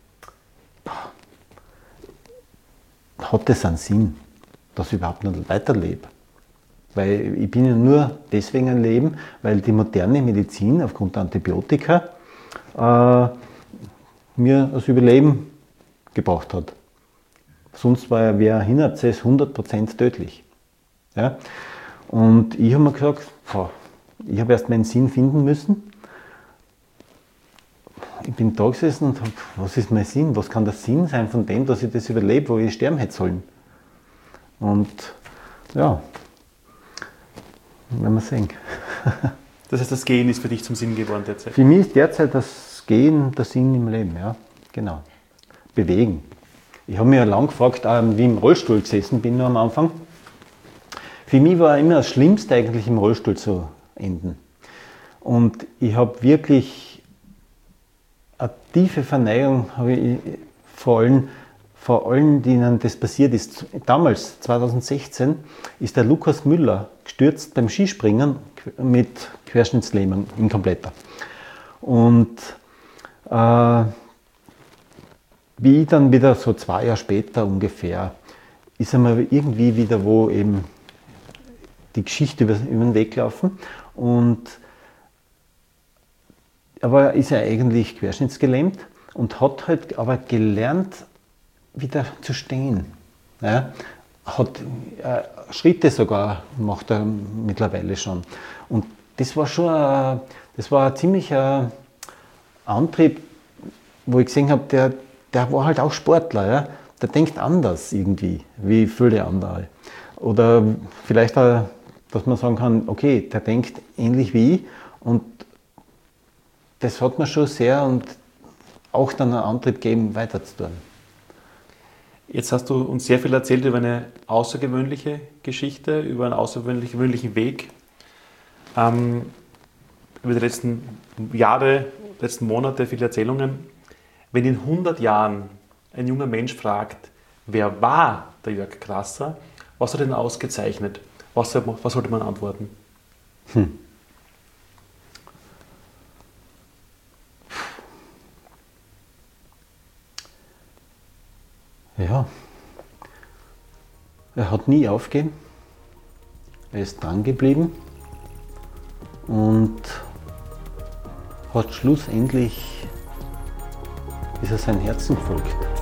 hat das einen Sinn, dass ich überhaupt nicht weiterlebe? Weil ich bin ja nur deswegen am Leben, weil die moderne Medizin aufgrund der Antibiotika äh, mir das Überleben gebracht hat. Sonst war wäre ein Hirnabszess hundert Prozent tödlich. Ja? Und ich habe mir gesagt, boah, ich habe erst meinen Sinn finden müssen. Ich bin da gesessen und habe, was ist mein Sinn? Was kann der Sinn sein von dem, dass ich das überlebe, wo ich sterben hätte sollen? Und ja, werden wir sehen. Das heißt, das Gehen ist für dich zum Sinn geworden derzeit? Für mich ist derzeit das Gehen der Sinn im Leben, ja, genau. Bewegen. Ich habe mich ja lange gefragt, wie ich im Rollstuhl gesessen bin nur am Anfang. Für mich war immer das Schlimmste eigentlich im Rollstuhl zu enden. Und ich habe wirklich eine tiefe Verneigung, habe ich vor allem, vor allen, denen das passiert ist. Damals, zweitausendsechzehn, ist der Lukas Müller gestürzt beim Skispringen mit Querschnittslähmung inkompletter. Und äh, wie ich dann wieder so zwei Jahre später ungefähr, ist er mir irgendwie wieder wo eben die Geschichte über, über den Weg gelaufen. Und aber ist er eigentlich querschnittsgelähmt und hat halt aber gelernt, wieder zu stehen. Ja, hat äh, Schritte sogar, macht er mittlerweile schon. Und das war schon ein, das war ein ziemlicher Antrieb, wo ich gesehen habe, der, der war halt auch Sportler. Ja? Der denkt anders irgendwie, wie viele andere. Oder vielleicht auch, dass man sagen kann, okay, der denkt ähnlich wie ich. Und das hat mir schon sehr und auch dann einen Antrieb gegeben, weiterzutun. Jetzt hast du uns sehr viel erzählt über eine außergewöhnliche Geschichte, über einen außergewöhnlichen Weg. Ähm, über die letzten Jahre, letzten Monate, viele Erzählungen. Wenn in hundert Jahren ein junger Mensch fragt, wer war der Jörg Grasser, was hat ihn ausgezeichnet? Was, was sollte man antworten? Hm. Ja, er hat nie aufgegeben, er ist dran geblieben und hat schlussendlich, ist er sein Herzen gefolgt.